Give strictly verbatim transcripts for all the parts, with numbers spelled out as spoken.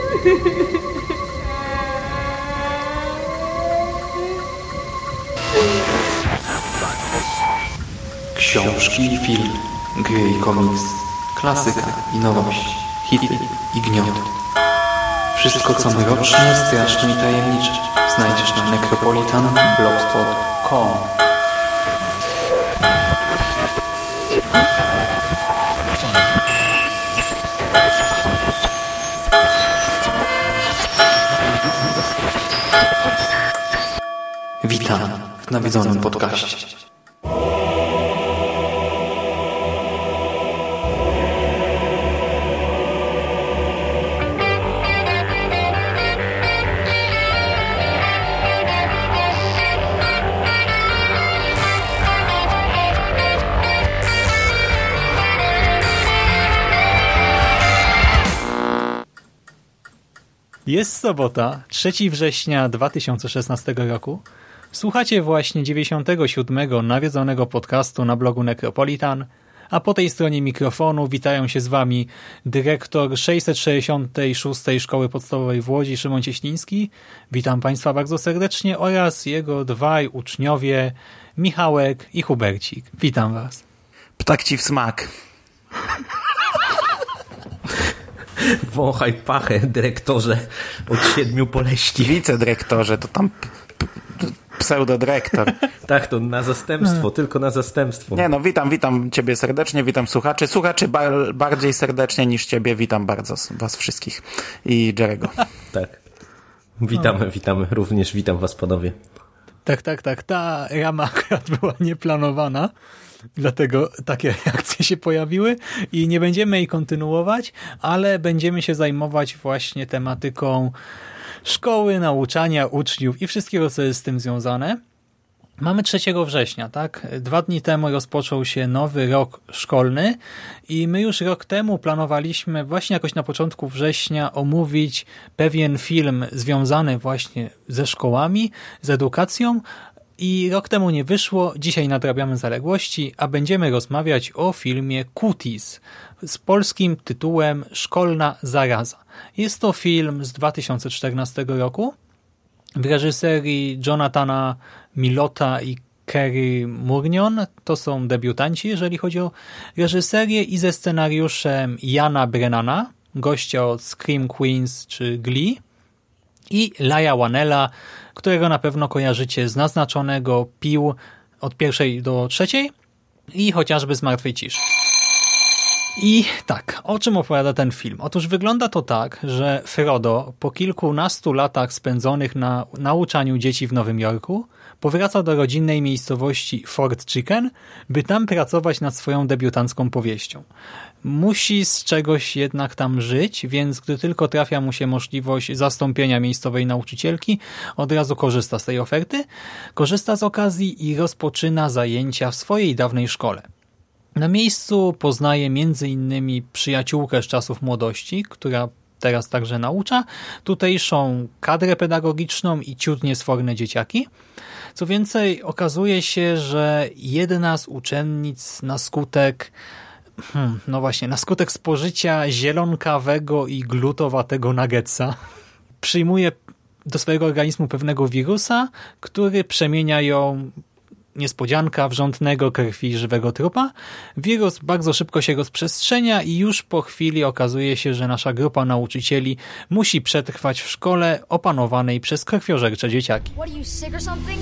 Książki, film, gry i komiks, klasyka i nowość, hity i gniot. Wszystko co mroczne, straszne i tajemnicze znajdziesz na necropolitan blogspot kropka com. Witam w nawiedzonym podcaście. Jest sobota, trzeciego września dwa tysiące szesnastego roku. Słuchacie właśnie dziewięćdziesiątego siódmego nawiedzonego podcastu na blogu Necropolitan, a po tej stronie mikrofonu witają się z wami dyrektor sześćset sześćdziesiątej szóstej Szkoły Podstawowej w Łodzi Szymon Cieśliński. Witam Państwa bardzo serdecznie oraz jego dwaj uczniowie Michałek i Hubercik. Witam Was. Ptak ci w smak. Wąchaj pachę, dyrektorze, od siedmiu poleści. Wicedyrektorze, to tam p- p- pseudodyrektor. Tak, to na zastępstwo, tylko na zastępstwo. Nie no, witam, witam ciebie serdecznie, witam słuchaczy. Słuchaczy bar- bardziej serdecznie niż ciebie, witam bardzo was wszystkich i Jerego. Tak, witamy, no. witamy, również witam was panowie. Tak, tak, tak, ta rama akurat była nieplanowana. Dlatego takie reakcje się pojawiły i nie będziemy jej kontynuować, ale będziemy się zajmować właśnie tematyką szkoły, nauczania uczniów i wszystkiego, co jest z tym związane. Mamy trzeciego września, tak? Dwa dni temu rozpoczął się nowy rok szkolny i my już rok temu planowaliśmy właśnie jakoś na początku września omówić pewien film związany właśnie ze szkołami, z edukacją, i rok temu nie wyszło, dzisiaj nadrabiamy zaległości, a będziemy rozmawiać o filmie Cuties z polskim tytułem Szkolna zaraza. Jest to film z dwa tysiące czternastego roku w reżyserii Jonathana Milota i Kerry Murnion. To są debiutanci, jeżeli chodzi o reżyserię, i ze scenariuszem Jana Brennana, gościa od Scream Queens czy Glee, i Laia Whannella, którego na pewno kojarzycie z Naznaczonego, Pił od pierwszej do trzeciej i chociażby z Martwej ciszy. I tak, o czym opowiada ten film? Otóż wygląda to tak, że Frodo po kilkunastu latach spędzonych na nauczaniu dzieci w Nowym Jorku powraca do rodzinnej miejscowości Fort Chicken, by tam pracować nad swoją debiutancką powieścią. Musi z czegoś jednak tam żyć, więc gdy tylko trafia mu się możliwość zastąpienia miejscowej nauczycielki, od razu korzysta z tej oferty, korzysta z okazji i rozpoczyna zajęcia w swojej dawnej szkole. Na miejscu poznaje między innymi przyjaciółkę z czasów młodości, która teraz także naucza, tutejszą kadrę pedagogiczną i ciut niesforne dzieciaki. Co więcej, okazuje się, że jedna z uczennic na skutek Hmm, no właśnie, na skutek spożycia zielonkawego i glutowatego nuggetsa przyjmuje do swojego organizmu pewnego wirusa, który przemienia ją, niespodzianka, wrzątnego krwi żywego trupa. Wirus bardzo szybko się rozprzestrzenia i już po chwili okazuje się, że nasza grupa nauczycieli musi przetrwać w szkole opanowanej przez krwiożercze dzieciaki. What, are you sick or something?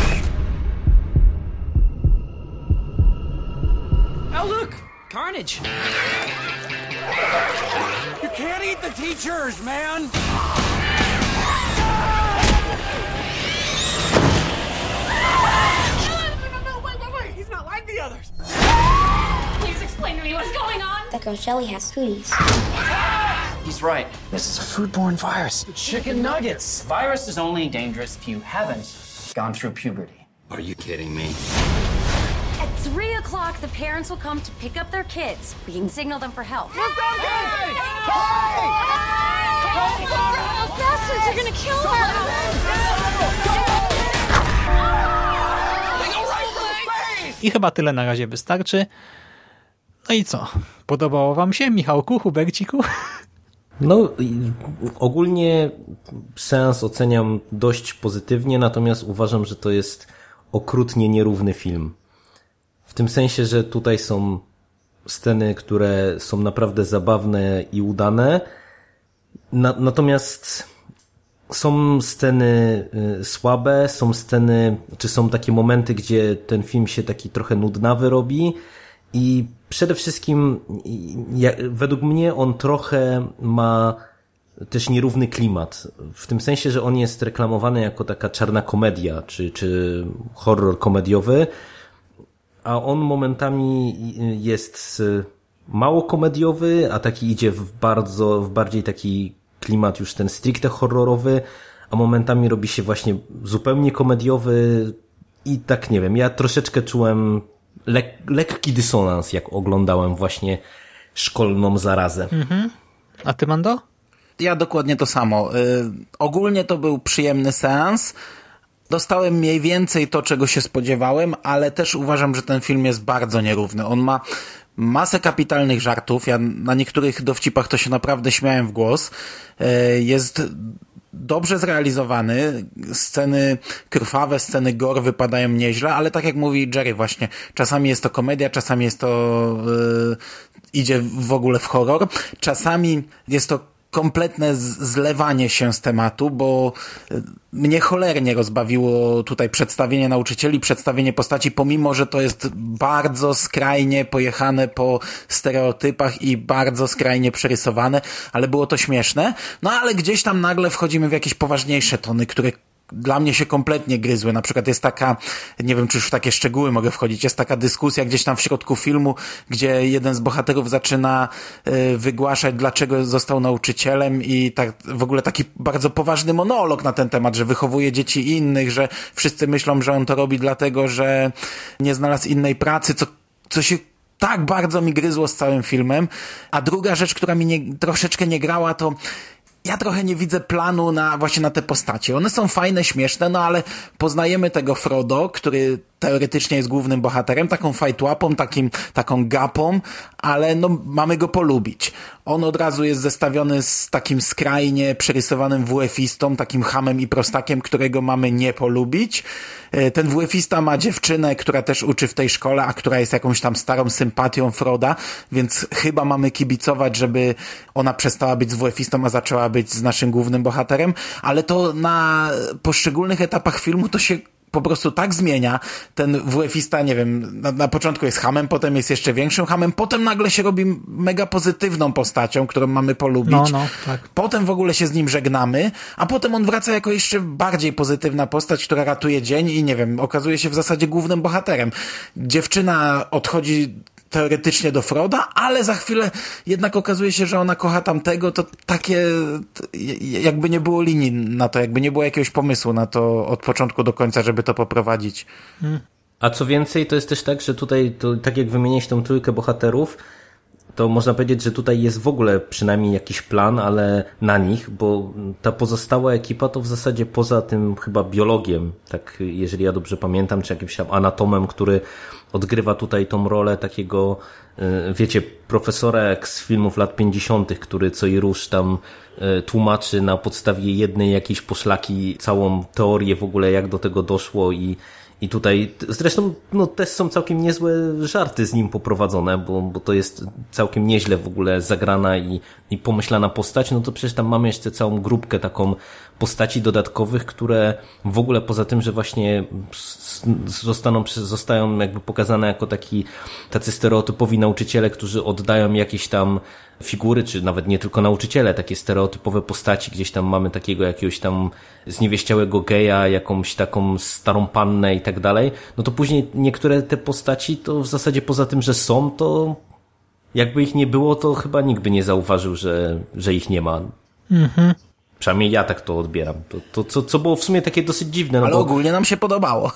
Oh, look! Carnage! You can't eat the teachers, man! No, no, no, wait, wait, wait! He's not like the others! Please explain to me what's going on! That girl Shelly has cooties. He's right. This is a foodborne virus. Chicken nuggets. Virus is only dangerous if you haven't gone through puberty. Are you kidding me? At three o'clock, the parents will come to pick up their kids. We can signal them for help. Look out, guys! Hey! Those bastards are gonna kill her! I chyba tyle na razie wystarczy. No i co? Podobało wam się, Michałku, Huberciku? No, ogólnie seans oceniam dość pozytywnie, natomiast uważam, że to jest okrutnie nierówny film. W tym sensie, że tutaj są sceny, które są naprawdę zabawne i udane, na, natomiast są sceny y, słabe, są sceny, czy są takie momenty, gdzie ten film się taki trochę nudnawy robi i przede wszystkim ja, według mnie on trochę ma też nierówny klimat. W tym sensie, że on jest reklamowany jako taka czarna komedia, czy, czy horror komediowy, a on momentami jest mało komediowy, a taki idzie w bardzo, w bardziej taki klimat już ten stricte horrorowy, a momentami robi się właśnie zupełnie komediowy i tak nie wiem, ja troszeczkę czułem lek- lekki dysonans, jak oglądałem właśnie Szkolną zarazę. Mhm. A ty, Mando? Ja dokładnie to samo. Y, ogólnie to był przyjemny seans. Dostałem mniej więcej to, czego się spodziewałem, ale też uważam, że ten film jest bardzo nierówny. On ma masę kapitalnych żartów. Ja na niektórych dowcipach to się naprawdę śmiałem w głos. Y, jest dobrze zrealizowany. Sceny krwawe, sceny gore wypadają nieźle, ale tak jak mówi Jerry właśnie, czasami jest to komedia, czasami jest to yy, idzie w ogóle w horror. Czasami jest to kompletne zlewanie się z tematu, bo mnie cholernie rozbawiło tutaj przedstawienie nauczycieli, przedstawienie postaci, pomimo że to jest bardzo skrajnie pojechane po stereotypach i bardzo skrajnie przerysowane, ale było to śmieszne. No ale gdzieś tam nagle wchodzimy w jakieś poważniejsze tony, które dla mnie się kompletnie gryzły. Na przykład jest taka, nie wiem czy już w takie szczegóły mogę wchodzić, jest taka dyskusja gdzieś tam w środku filmu, gdzie jeden z bohaterów zaczyna y, wygłaszać, dlaczego został nauczycielem i tak w ogóle taki bardzo poważny monolog na ten temat, że wychowuje dzieci innych, że wszyscy myślą, że on to robi dlatego, że nie znalazł innej pracy, co, co się tak bardzo mi gryzło z całym filmem. A druga rzecz, która mi nie, troszeczkę nie grała, to ja trochę nie widzę planu na właśnie na te postacie. One są fajne, śmieszne, no ale poznajemy tego Frodo, który teoretycznie jest głównym bohaterem, taką fajtłapą, takim, taką gapą, ale no mamy go polubić. On od razu jest zestawiony z takim skrajnie przerysowanym W F-istą, takim chamem i prostakiem, którego mamy nie polubić. Ten W F-ista ma dziewczynę, która też uczy w tej szkole, a która jest jakąś tam starą sympatią Froda, więc chyba mamy kibicować, żeby ona przestała być z W F-istą, a zaczęła być z naszym głównym bohaterem, ale to na poszczególnych etapach filmu to się po prostu tak zmienia. Ten W F-ista, nie wiem, na, na początku jest chamem, potem jest jeszcze większym chamem, potem nagle się robi mega pozytywną postacią, którą mamy polubić. No, no, tak. Potem w ogóle się z nim żegnamy, a potem on wraca jako jeszcze bardziej pozytywna postać, która ratuje dzień i nie wiem, okazuje się w zasadzie głównym bohaterem. Dziewczyna odchodzi teoretycznie do Froda, ale za chwilę jednak okazuje się, że ona kocha tamtego, to takie jakby nie było linii na to, jakby nie było jakiegoś pomysłu na to od początku do końca, żeby to poprowadzić. A co więcej, to jest też tak, że tutaj, to, tak jak wymieniłeś tą trójkę bohaterów, to można powiedzieć, że tutaj jest w ogóle przynajmniej jakiś plan, ale na nich, bo ta pozostała ekipa to w zasadzie poza tym chyba biologiem, tak jeżeli ja dobrze pamiętam, czy jakimś tam anatomem, który odgrywa tutaj tą rolę takiego, wiecie, profesora jak z filmów lat pięćdziesiątych, który co i rusz tam tłumaczy na podstawie jednej jakiejś poszlaki całą teorię w ogóle, jak do tego doszło i I tutaj zresztą no, też są całkiem niezłe żarty z nim poprowadzone, bo, bo to jest całkiem nieźle w ogóle zagrana i, i pomyślana postać. No to przecież tam mamy jeszcze całą grupkę taką postaci dodatkowych, które w ogóle poza tym, że właśnie zostaną, zostają jakby pokazane jako taki, tacy stereotypowi nauczyciele, którzy oddają jakieś tam figury, czy nawet nie tylko nauczyciele, takie stereotypowe postaci, gdzieś tam mamy takiego jakiegoś tam zniewieściałego geja, jakąś taką starą pannę i tak dalej, no to później niektóre te postaci to w zasadzie poza tym, że są, to jakby ich nie było, to chyba nikt by nie zauważył, że, że ich nie ma. Mhm. Przynajmniej ja tak to odbieram. To, to co, co było w sumie takie dosyć dziwne. No ale bo... ogólnie nam się podobało.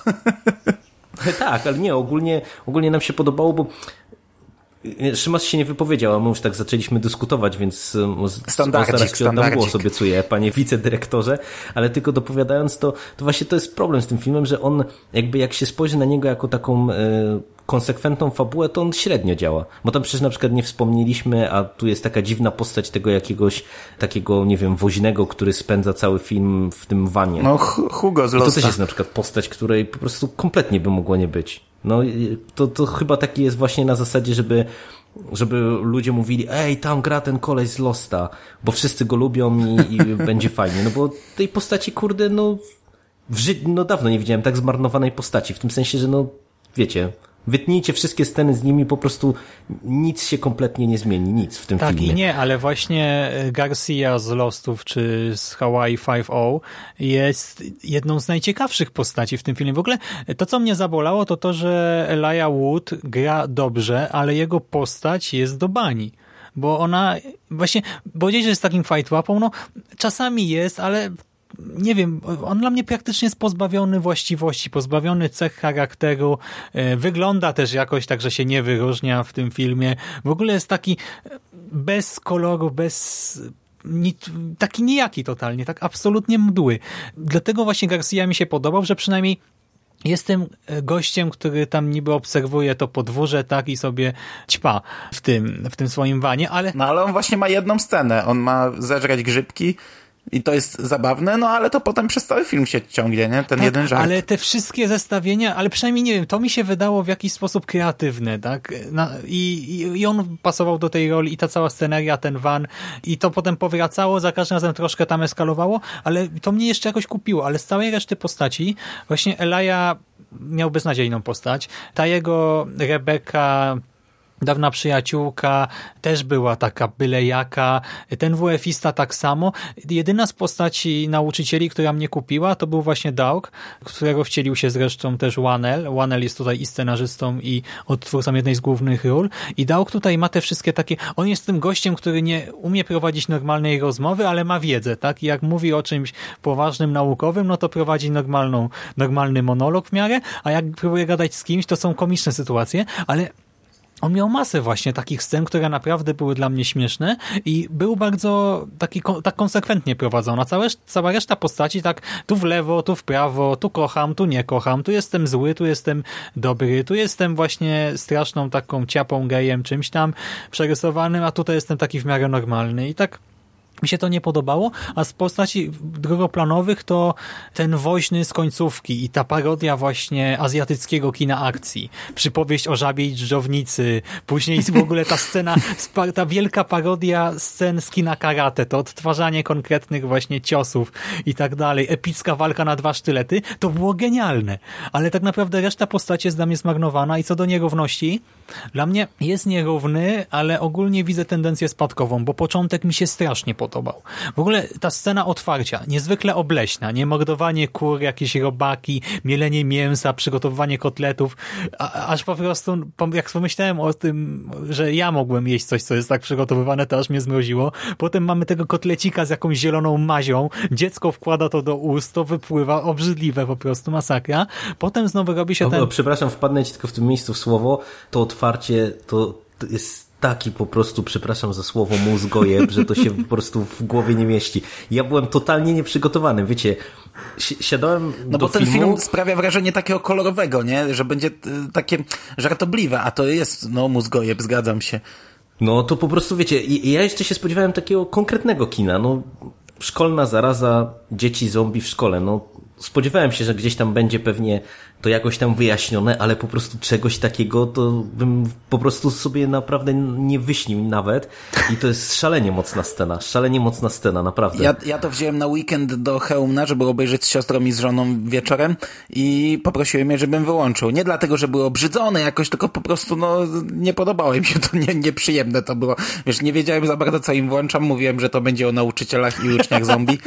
Tak, ale nie, ogólnie, ogólnie nam się podobało, bo Szymas się nie wypowiedział, a my już tak zaczęliśmy dyskutować, więc zaraz ci oddam głos, obiecuję, panie wicedyrektorze, ale tylko dopowiadając to, to właśnie to jest problem z tym filmem, że on jakby jak się spojrzy na niego jako taką e, konsekwentną fabułę, to on średnio działa. Bo tam przecież na przykład nie wspomnieliśmy, a tu jest taka dziwna postać tego jakiegoś takiego, nie wiem, woźnego, który spędza cały film w tym wanie. No Hugo z Losta. I to też jest na przykład postać, której po prostu kompletnie by mogło nie być. No to, to chyba taki jest właśnie na zasadzie, żeby żeby ludzie mówili, ej, tam gra ten koleś z Losta, bo wszyscy go lubią i, i będzie fajnie. No bo tej postaci, kurde, no, w ży- no dawno nie widziałem tak zmarnowanej postaci, w tym sensie, że no, wiecie, wytnijcie wszystkie sceny z nimi, po prostu nic się kompletnie nie zmieni, nic w tym tak, filmie. Tak i nie, ale właśnie Garcia z Lostów czy z Hawaii five o jest jedną z najciekawszych postaci w tym filmie. W ogóle to, co mnie zabolało, to to, że Elijah Wood gra dobrze, ale jego postać jest do bani. Bo ona właśnie, powiedzieć, że jest takim fight łapą, no czasami jest, ale nie wiem, on dla mnie praktycznie jest pozbawiony właściwości, pozbawiony cech charakteru, wygląda też jakoś tak, że się nie wyróżnia w tym filmie. W ogóle jest taki bez koloru, bez... taki nijaki totalnie, tak absolutnie mdły. Dlatego właśnie Garcia mi się podobał, że przynajmniej jestem gościem, który tam niby obserwuje to podwórze, tak, i sobie ćpa w tym, w tym swoim wanie, ale... No ale on właśnie ma jedną scenę, on ma zeżreć grzybki i to jest zabawne, no ale to potem przez cały film się ciągnie, nie? Ten tak, jeden żart. Ale te wszystkie zestawienia, ale przynajmniej nie wiem, to mi się wydało w jakiś sposób kreatywne, tak? Na, i, i on pasował do tej roli i ta cała sceneria, ten van i to potem powracało, za każdym razem troszkę tam eskalowało, ale to mnie jeszcze jakoś kupiło, ale z całej reszty postaci właśnie Elijah miał beznadziejną postać. Ta jego Rebeka, dawna przyjaciółka, też była taka byle jaka. Ten W F-ista tak samo. Jedyna z postaci nauczycieli, która mnie kupiła, to był właśnie Daug, którego wcielił się zresztą też Whannell. Whannell jest tutaj i scenarzystą, i odtwórcą jednej z głównych ról. I Daug tutaj ma te wszystkie takie... On jest tym gościem, który nie umie prowadzić normalnej rozmowy, ale ma wiedzę, tak? I jak mówi o czymś poważnym, naukowym, no to prowadzi normalną, normalny monolog w miarę, a jak próbuje gadać z kimś, to są komiczne sytuacje, ale on miał masę właśnie takich scen, które naprawdę były dla mnie śmieszne i był bardzo taki, tak konsekwentnie prowadzona. Cała, cała reszta postaci tak tu w lewo, tu w prawo, tu kocham, tu nie kocham, tu jestem zły, tu jestem dobry, tu jestem właśnie straszną taką ciapą, gejem, czymś tam przerysowanym, a tutaj jestem taki w miarę normalny i tak mi się to nie podobało, a z postaci drugoplanowych to ten woźny z końcówki i ta parodia właśnie azjatyckiego kina akcji. Przypowieść o żabiej dżdżownicy, później w ogóle ta scena, ta wielka parodia scen z kina karate, to odtwarzanie konkretnych właśnie ciosów i tak dalej, epicka walka na dwa sztylety, to było genialne. Ale tak naprawdę reszta postaci jest dla mnie zmarnowana i co do nierówności, dla mnie jest nierówny, ale ogólnie widzę tendencję spadkową, bo początek mi się strasznie podobał. Podobał. W ogóle ta scena otwarcia, niezwykle obleśna, nie mordowanie kur, jakieś robaki, mielenie mięsa, przygotowywanie kotletów, a, aż po prostu, jak pomyślałem o tym, że ja mogłem jeść coś, co jest tak przygotowywane, to aż mnie zmroziło. Potem mamy tego kotlecika z jakąś zieloną mazią, dziecko wkłada to do ust, to wypływa, obrzydliwe po prostu, masakra. Potem znowu robi się o, ten... O, przepraszam, wpadnę ci tylko w tym miejscu w słowo, to otwarcie, to, to jest taki po prostu, przepraszam za słowo, mózgojeb, że to się po prostu w głowie nie mieści. Ja byłem totalnie nieprzygotowany, wiecie, si- siadałem no do bo ten filmu... film sprawia wrażenie takiego kolorowego, nie? Że będzie takie żartobliwe, a to jest, no, mózgojeb, zgadzam się. No to po prostu, wiecie, ja jeszcze się spodziewałem takiego konkretnego kina, no szkolna zaraza, dzieci zombie w szkole, no spodziewałem się, że gdzieś tam będzie pewnie to jakoś tam wyjaśnione, ale po prostu czegoś takiego to bym po prostu sobie naprawdę nie wyśnił nawet i to jest szalenie mocna scena, szalenie mocna scena, naprawdę. Ja, ja to wziąłem na weekend do Chełmna, żeby obejrzeć z siostrą i z żoną wieczorem i poprosiłem je, żebym wyłączył. Nie dlatego, że były obrzydzone jakoś, tylko po prostu no nie podobało im się to, nie, nieprzyjemne to było. Wiesz, nie wiedziałem za bardzo, co im włączam, mówiłem, że to będzie o nauczycielach i uczniach zombie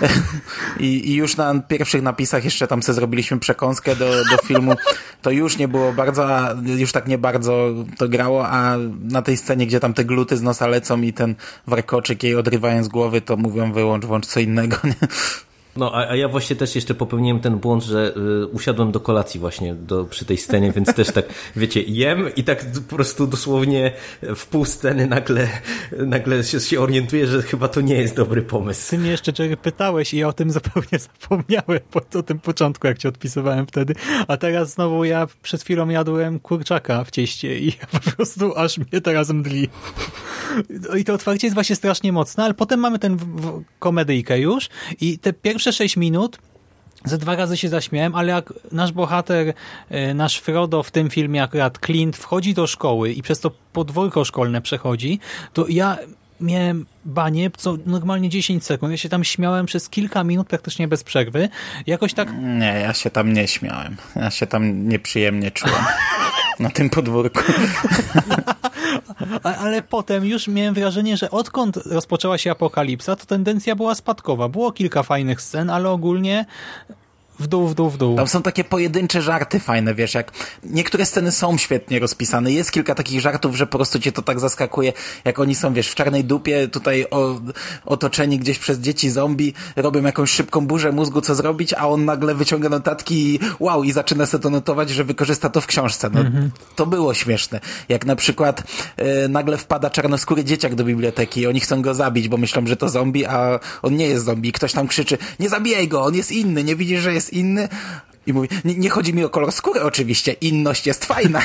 I, i już na pierwszych napisach jeszcze tam sobie zrobiliśmy przekąskę do, do filmu, to już nie było bardzo, a już tak nie bardzo to grało, a na tej scenie, gdzie tam te gluty z nosa lecą i ten warkoczyk jej odrywając głowy, to mówią wyłącz, włącz co innego, nie? No, a, a ja właśnie też jeszcze popełniłem ten błąd, że y, usiadłem do kolacji właśnie do, przy tej scenie, więc też tak, wiecie, jem i tak po prostu dosłownie w pół sceny nagle, nagle się, się orientuję, że chyba to nie jest dobry pomysł. Ty mnie jeszcze Jerry pytałeś i ja o tym zupełnie zapomniałem, po, o tym początku, jak cię odpisywałem wtedy, a teraz znowu ja przed chwilą jadłem kurczaka w cieście i ja po prostu aż mnie teraz mdli. I to otwarcie jest właśnie strasznie mocne, ale potem mamy ten w, w, komedyjkę już i te pierwsze sześć minut ze dwa razy się zaśmiałem, ale jak nasz bohater, nasz Frodo w tym filmie akurat Clint wchodzi do szkoły i przez to podwórko szkolne przechodzi, to ja miałem banie co normalnie dziesięć sekund. Ja się tam śmiałem przez kilka minut praktycznie bez przerwy. Jakoś tak... Nie, ja się tam nie śmiałem. Ja się tam nieprzyjemnie czułem. Na tym podwórku. Ale potem już miałem wrażenie, że odkąd rozpoczęła się apokalipsa, to tendencja była spadkowa. Było kilka fajnych scen, ale ogólnie w dół, w dół, w dół. Tam są takie pojedyncze żarty fajne, wiesz, jak niektóre sceny są świetnie rozpisane. Jest kilka takich żartów, że po prostu cię to tak zaskakuje, jak oni są, wiesz, w czarnej dupie, tutaj o, otoczeni gdzieś przez dzieci zombie, robią jakąś szybką burzę mózgu, co zrobić, a on nagle wyciąga notatki i wow, i zaczyna sobie to notować, że wykorzysta to w książce. No, mm-hmm. To było śmieszne. Jak na przykład e, nagle wpada czarnoskóry dzieciak do biblioteki i oni chcą go zabić, bo myślą, że to zombie, a on nie jest zombie. Ktoś tam krzyczy, nie zabijaj go, on jest inny, nie widzisz, że jest inny? I mówi, nie, nie chodzi mi o kolor skóry oczywiście, inność jest fajna.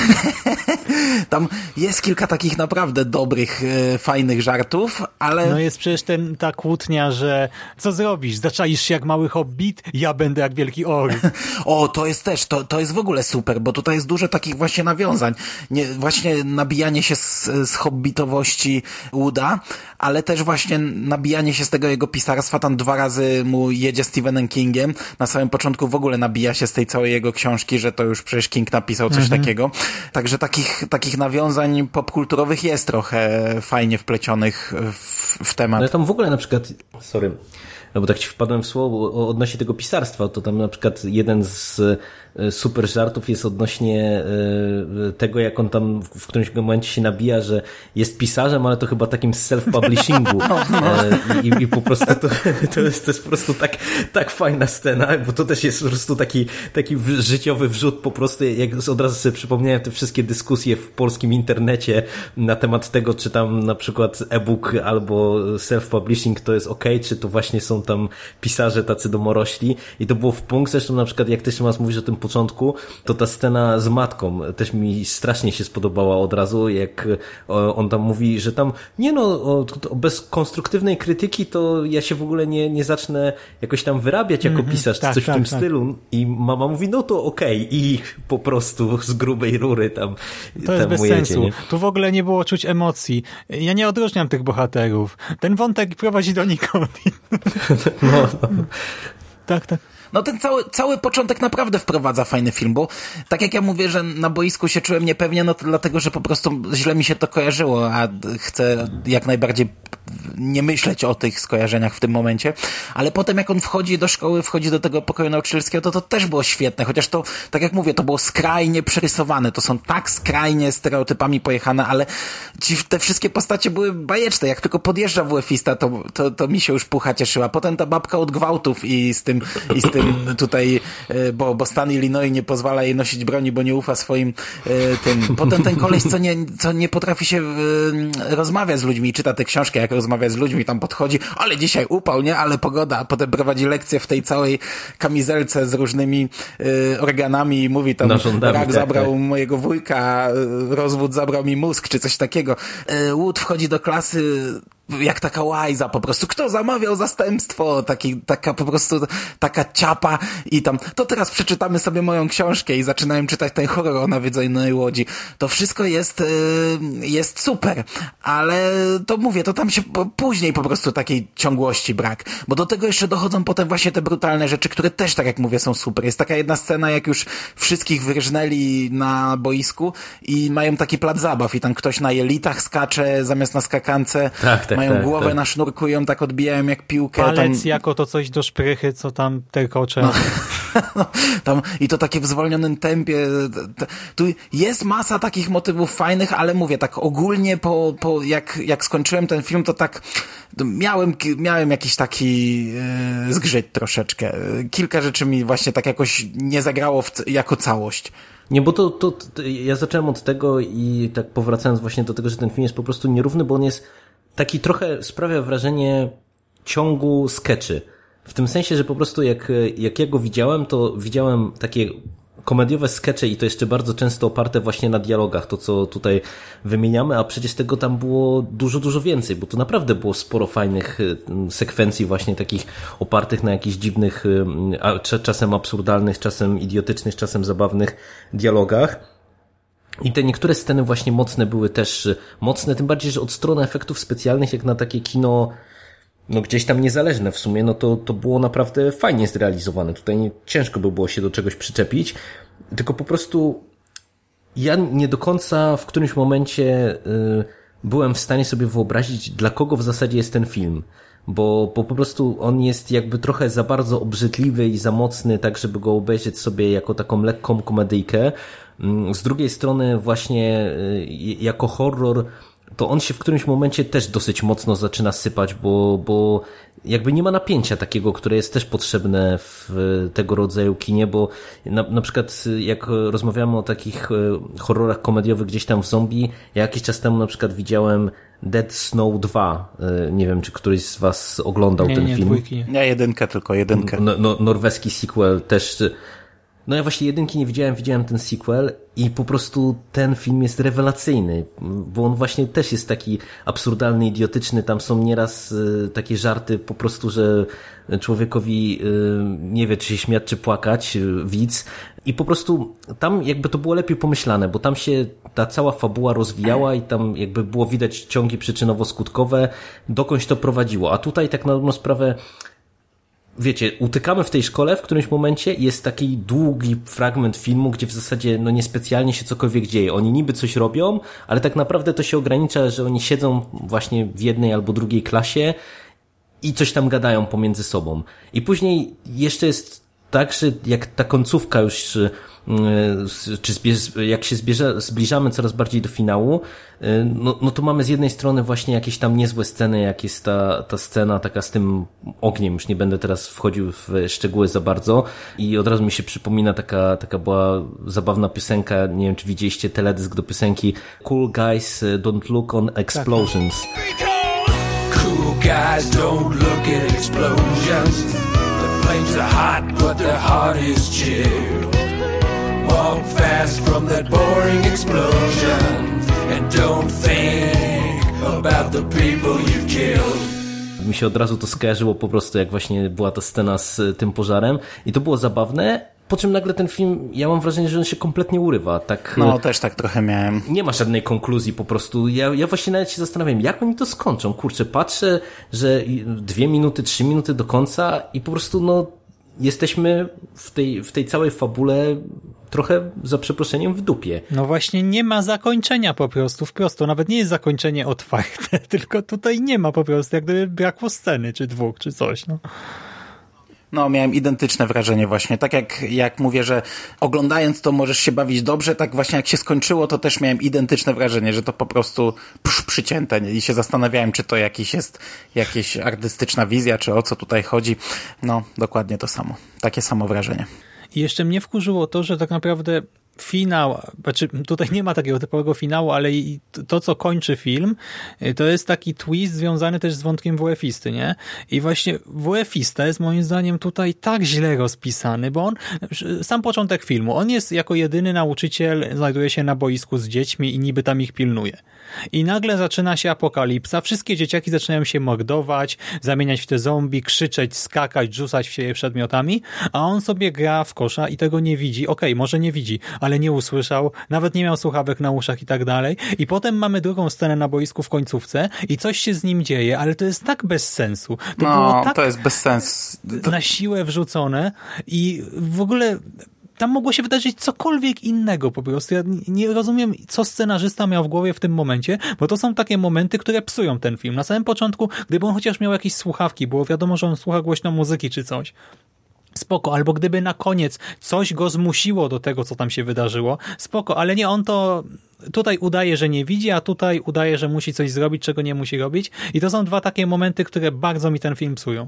Tam jest kilka takich naprawdę dobrych, e, fajnych żartów, ale... No jest przecież ten, ta kłótnia, że co zrobisz? Zaczaisz się jak mały hobbit? Ja będę jak wielki ork. O, to jest też, to, to jest w ogóle super, bo tutaj jest dużo takich właśnie nawiązań. Nie, właśnie nabijanie się z, z hobbitowości Wooda, ale też właśnie nabijanie się z tego jego pisarstwa. Tam dwa razy mu jedzie Stephenem Kingiem. Na samym początku w ogóle nabija się z tej całej jego książki, że to już przecież King napisał coś mhm. takiego. Także takich, takich nawiązań popkulturowych jest trochę fajnie wplecionych w, w temat. Ale tam w ogóle na przykład, sorry, no bo tak ci wpadłem w słowo odnośnie tego pisarstwa, to tam na przykład jeden z super żartów jest odnośnie tego, jak on tam w którymś momencie się nabija, że jest pisarzem, ale to chyba takim self-publishingu. I, i po prostu to, to, jest, to jest po prostu tak, tak fajna scena, bo to też jest po prostu taki, taki życiowy wrzut po prostu, jak od razu sobie przypomniałem te wszystkie dyskusje w polskim internecie na temat tego, czy tam na przykład e-book albo self-publishing to jest okej, czy to właśnie są tam pisarze tacy domorośli i to było w punkt, zresztą na przykład jak też Szymas mówisz o tym początku, to ta scena z matką też mi strasznie się spodobała od razu, jak on tam mówi, że tam nie no, bez konstruktywnej krytyki to ja się w ogóle nie, nie zacznę jakoś tam wyrabiać jako mm-hmm, pisarz, tak, coś tak, w tym tak. stylu i mama mówi, no to okej okay. I po prostu z grubej rury tam to tam jest bez jedzie, sensu. Nie? Tu w ogóle nie było czuć emocji. Ja nie odróżniam tych bohaterów. Ten wątek prowadzi donikąd. No, no. Tak, tak. No ten cały, cały początek naprawdę wprowadza fajny film, bo tak jak ja mówię, że na boisku się czułem niepewnie, no to dlatego, że po prostu źle mi się to kojarzyło, a chcę jak najbardziej nie myśleć o tych skojarzeniach w tym momencie, ale potem jak on wchodzi do szkoły, wchodzi do tego pokoju nauczycielskiego, to to też było świetne, chociaż to, tak jak mówię, to było skrajnie przerysowane, to są tak skrajnie stereotypami pojechane, ale ci, te wszystkie postacie były bajeczne, jak tylko podjeżdża W F-ista, to, to, to mi się już pucha cieszyła, potem ta babka od gwałtów i z tym, i z tym tutaj, bo, bo stan Illinois nie pozwala jej nosić broni, bo nie ufa swoim tym, potem ten koleś, co nie, co nie potrafi się rozmawiać z ludźmi, czyta te książki, jak rozmawia z ludźmi, tam podchodzi, ale dzisiaj upał, nie? Ale pogoda, a potem prowadzi lekcję w tej całej kamizelce z różnymi y, organami i mówi tam, rak tak, zabrał tak. mojego wujka, rozwód zabrał mi mózg, czy coś takiego. Y, Wood wchodzi do klasy jak taka łajza po prostu. Kto zamawiał zastępstwo? Taki, taka po prostu, taka ciapa i tam, to teraz przeczytamy sobie moją książkę i zaczynają czytać ten horror o nawiedzonej łodzi. To wszystko jest, yy, jest super, ale to mówię, to tam się później po prostu takiej ciągłości brak, bo do tego jeszcze dochodzą potem właśnie te brutalne rzeczy, które też, tak jak mówię, są super. Jest taka jedna scena, jak już wszystkich wyrżnęli na boisku i mają taki plac zabaw i tam ktoś na jelitach skacze zamiast na skakance. Tak, tak. Mają tak, głowę tak. na sznurku i ją tak odbijają jak piłkę. Palec tam... jako to coś do szprychy, co tam terkocze. No. No, tam, i to takie w zwolnionym tempie. Tu jest masa takich motywów fajnych, ale mówię, tak ogólnie po, po jak, jak skończyłem ten film, to tak miałem, miałem jakiś taki yy, zgrzyt troszeczkę. Kilka rzeczy mi właśnie tak jakoś nie zagrało w, jako całość. Nie, bo to, to, to ja zacząłem od tego i tak powracając właśnie do tego, że ten film jest po prostu nierówny, bo on jest taki trochę, sprawia wrażenie ciągu skeczy. W tym sensie, że po prostu jak, jak ja go widziałem, to widziałem takie komediowe skecze i to jeszcze bardzo często oparte właśnie na dialogach, to co tutaj wymieniamy, a przecież tego tam było dużo, dużo więcej, bo to naprawdę było sporo fajnych sekwencji właśnie takich opartych na jakichś dziwnych, czasem absurdalnych, czasem idiotycznych, czasem zabawnych dialogach. I te niektóre sceny właśnie mocne były też mocne, tym bardziej, że od strony efektów specjalnych, jak na takie kino no gdzieś tam niezależne w sumie, no to, to było naprawdę fajnie zrealizowane. Tutaj nie, ciężko by było się do czegoś przyczepić, tylko po prostu ja nie do końca w którymś momencie y, byłem w stanie sobie wyobrazić, dla kogo w zasadzie jest ten film. Bo, bo po prostu on jest jakby trochę za bardzo obrzydliwy i za mocny, tak żeby go obejrzeć sobie jako taką lekką komedyjkę. Z drugiej strony właśnie y, jako horror to on się w którymś momencie też dosyć mocno zaczyna sypać, bo, bo jakby nie ma napięcia takiego, które jest też potrzebne w tego rodzaju kinie, bo na, na przykład jak rozmawiamy o takich horrorach komediowych gdzieś tam w zombie, ja jakiś czas temu na przykład widziałem Dead Snow dwa, nie wiem czy któryś z was oglądał nie, ten nie, film. Dwójki. Nie, jedynkę tylko, jedynkę. No, no, norweski sequel też. No ja właśnie jedynki nie widziałem, widziałem ten sequel i po prostu ten film jest rewelacyjny, bo on właśnie też jest taki absurdalny, idiotyczny, tam są nieraz y, takie żarty po prostu, że człowiekowi y, nie wie czy się śmiać, czy płakać, y, widz i po prostu tam jakby to było lepiej pomyślane, bo tam się ta cała fabuła rozwijała i tam jakby było widać ciągi przyczynowo-skutkowe, dokądś to prowadziło, a tutaj tak na dobrą sprawę wiecie, utykamy w tej szkole w którymś momencie i jest taki długi fragment filmu, gdzie w zasadzie no niespecjalnie się cokolwiek dzieje. Oni niby coś robią, ale tak naprawdę to się ogranicza, że oni siedzą właśnie w jednej albo drugiej klasie i coś tam gadają pomiędzy sobą. I później jeszcze jest tak, że jak ta końcówka już czy jak się zbierza, zbliżamy coraz bardziej do finału, no, no to mamy z jednej strony właśnie jakieś tam niezłe sceny, jak jest ta, ta scena taka z tym ogniem, już nie będę teraz wchodził w szczegóły za bardzo i od razu mi się przypomina taka, taka była zabawna piosenka, nie wiem czy widzieliście teledysk do piosenki Cool Guys Don't Look on Explosions. Cool guys don't look at explosions. The flames are hot but their heart is chilled. Walk fast from that boring explosion and don't think about the people you've killed. Mi się od razu to skojarzyło po prostu, jak właśnie była ta scena z tym pożarem i to było zabawne, po czym nagle ten film, ja mam wrażenie, że on się kompletnie urywa. Tak, no, też tak trochę miałem. Nie ma żadnej konkluzji po prostu. Ja, ja właśnie nawet się zastanawiam, jak oni to skończą. Kurczę, patrzę, że dwie minuty, trzy minuty do końca i po prostu no jesteśmy w tej, w tej całej fabule trochę, za przeproszeniem, w dupie. No właśnie nie ma zakończenia po prostu, wprost. To nawet nie jest zakończenie otwarte, tylko tutaj nie ma po prostu, jak gdyby brakło sceny, czy dwóch, czy coś. No. No, miałem identyczne wrażenie właśnie. Tak jak, jak mówię, że oglądając to możesz się bawić dobrze, tak właśnie jak się skończyło, to też miałem identyczne wrażenie, że to po prostu psz, przycięte nie? I się zastanawiałem, czy to jakiś jest jakaś artystyczna wizja, czy o co tutaj chodzi. No, dokładnie to samo. Takie samo wrażenie. I jeszcze mnie wkurzyło to, że tak naprawdę finał, znaczy tutaj nie ma takiego typowego finału, ale i to, co kończy film, to jest taki twist związany też z wątkiem W F-isty, nie? I właśnie W F-ista jest moim zdaniem tutaj tak źle rozpisany, bo on, sam początek filmu, on jest jako jedyny nauczyciel, znajduje się na boisku z dziećmi i niby tam ich pilnuje. I nagle zaczyna się apokalipsa, wszystkie dzieciaki zaczynają się mordować, zamieniać w te zombie, krzyczeć, skakać, rzucać w siebie przedmiotami, a on sobie gra w kosza i tego nie widzi. Okej, okay, może nie widzi, ale nie usłyszał, nawet nie miał słuchawek na uszach i tak dalej. I potem mamy drugą scenę na boisku w końcówce i coś się z nim dzieje, ale to jest tak bez sensu. To no, było tak to jest bez sensu. To... na siłę wrzucone i w ogóle tam mogło się wydarzyć cokolwiek innego po prostu. Ja nie rozumiem, co scenarzysta miał w głowie w tym momencie, bo to są takie momenty, które psują ten film. Na samym początku, gdyby on chociaż miał jakieś słuchawki, było wiadomo, że on słucha głośno muzyki czy coś, spoko, albo gdyby na koniec coś go zmusiło do tego, co tam się wydarzyło, spoko, ale nie, on to tutaj udaje, że nie widzi, a tutaj udaje, że musi coś zrobić, czego nie musi robić i to są dwa takie momenty, które bardzo mi ten film psują.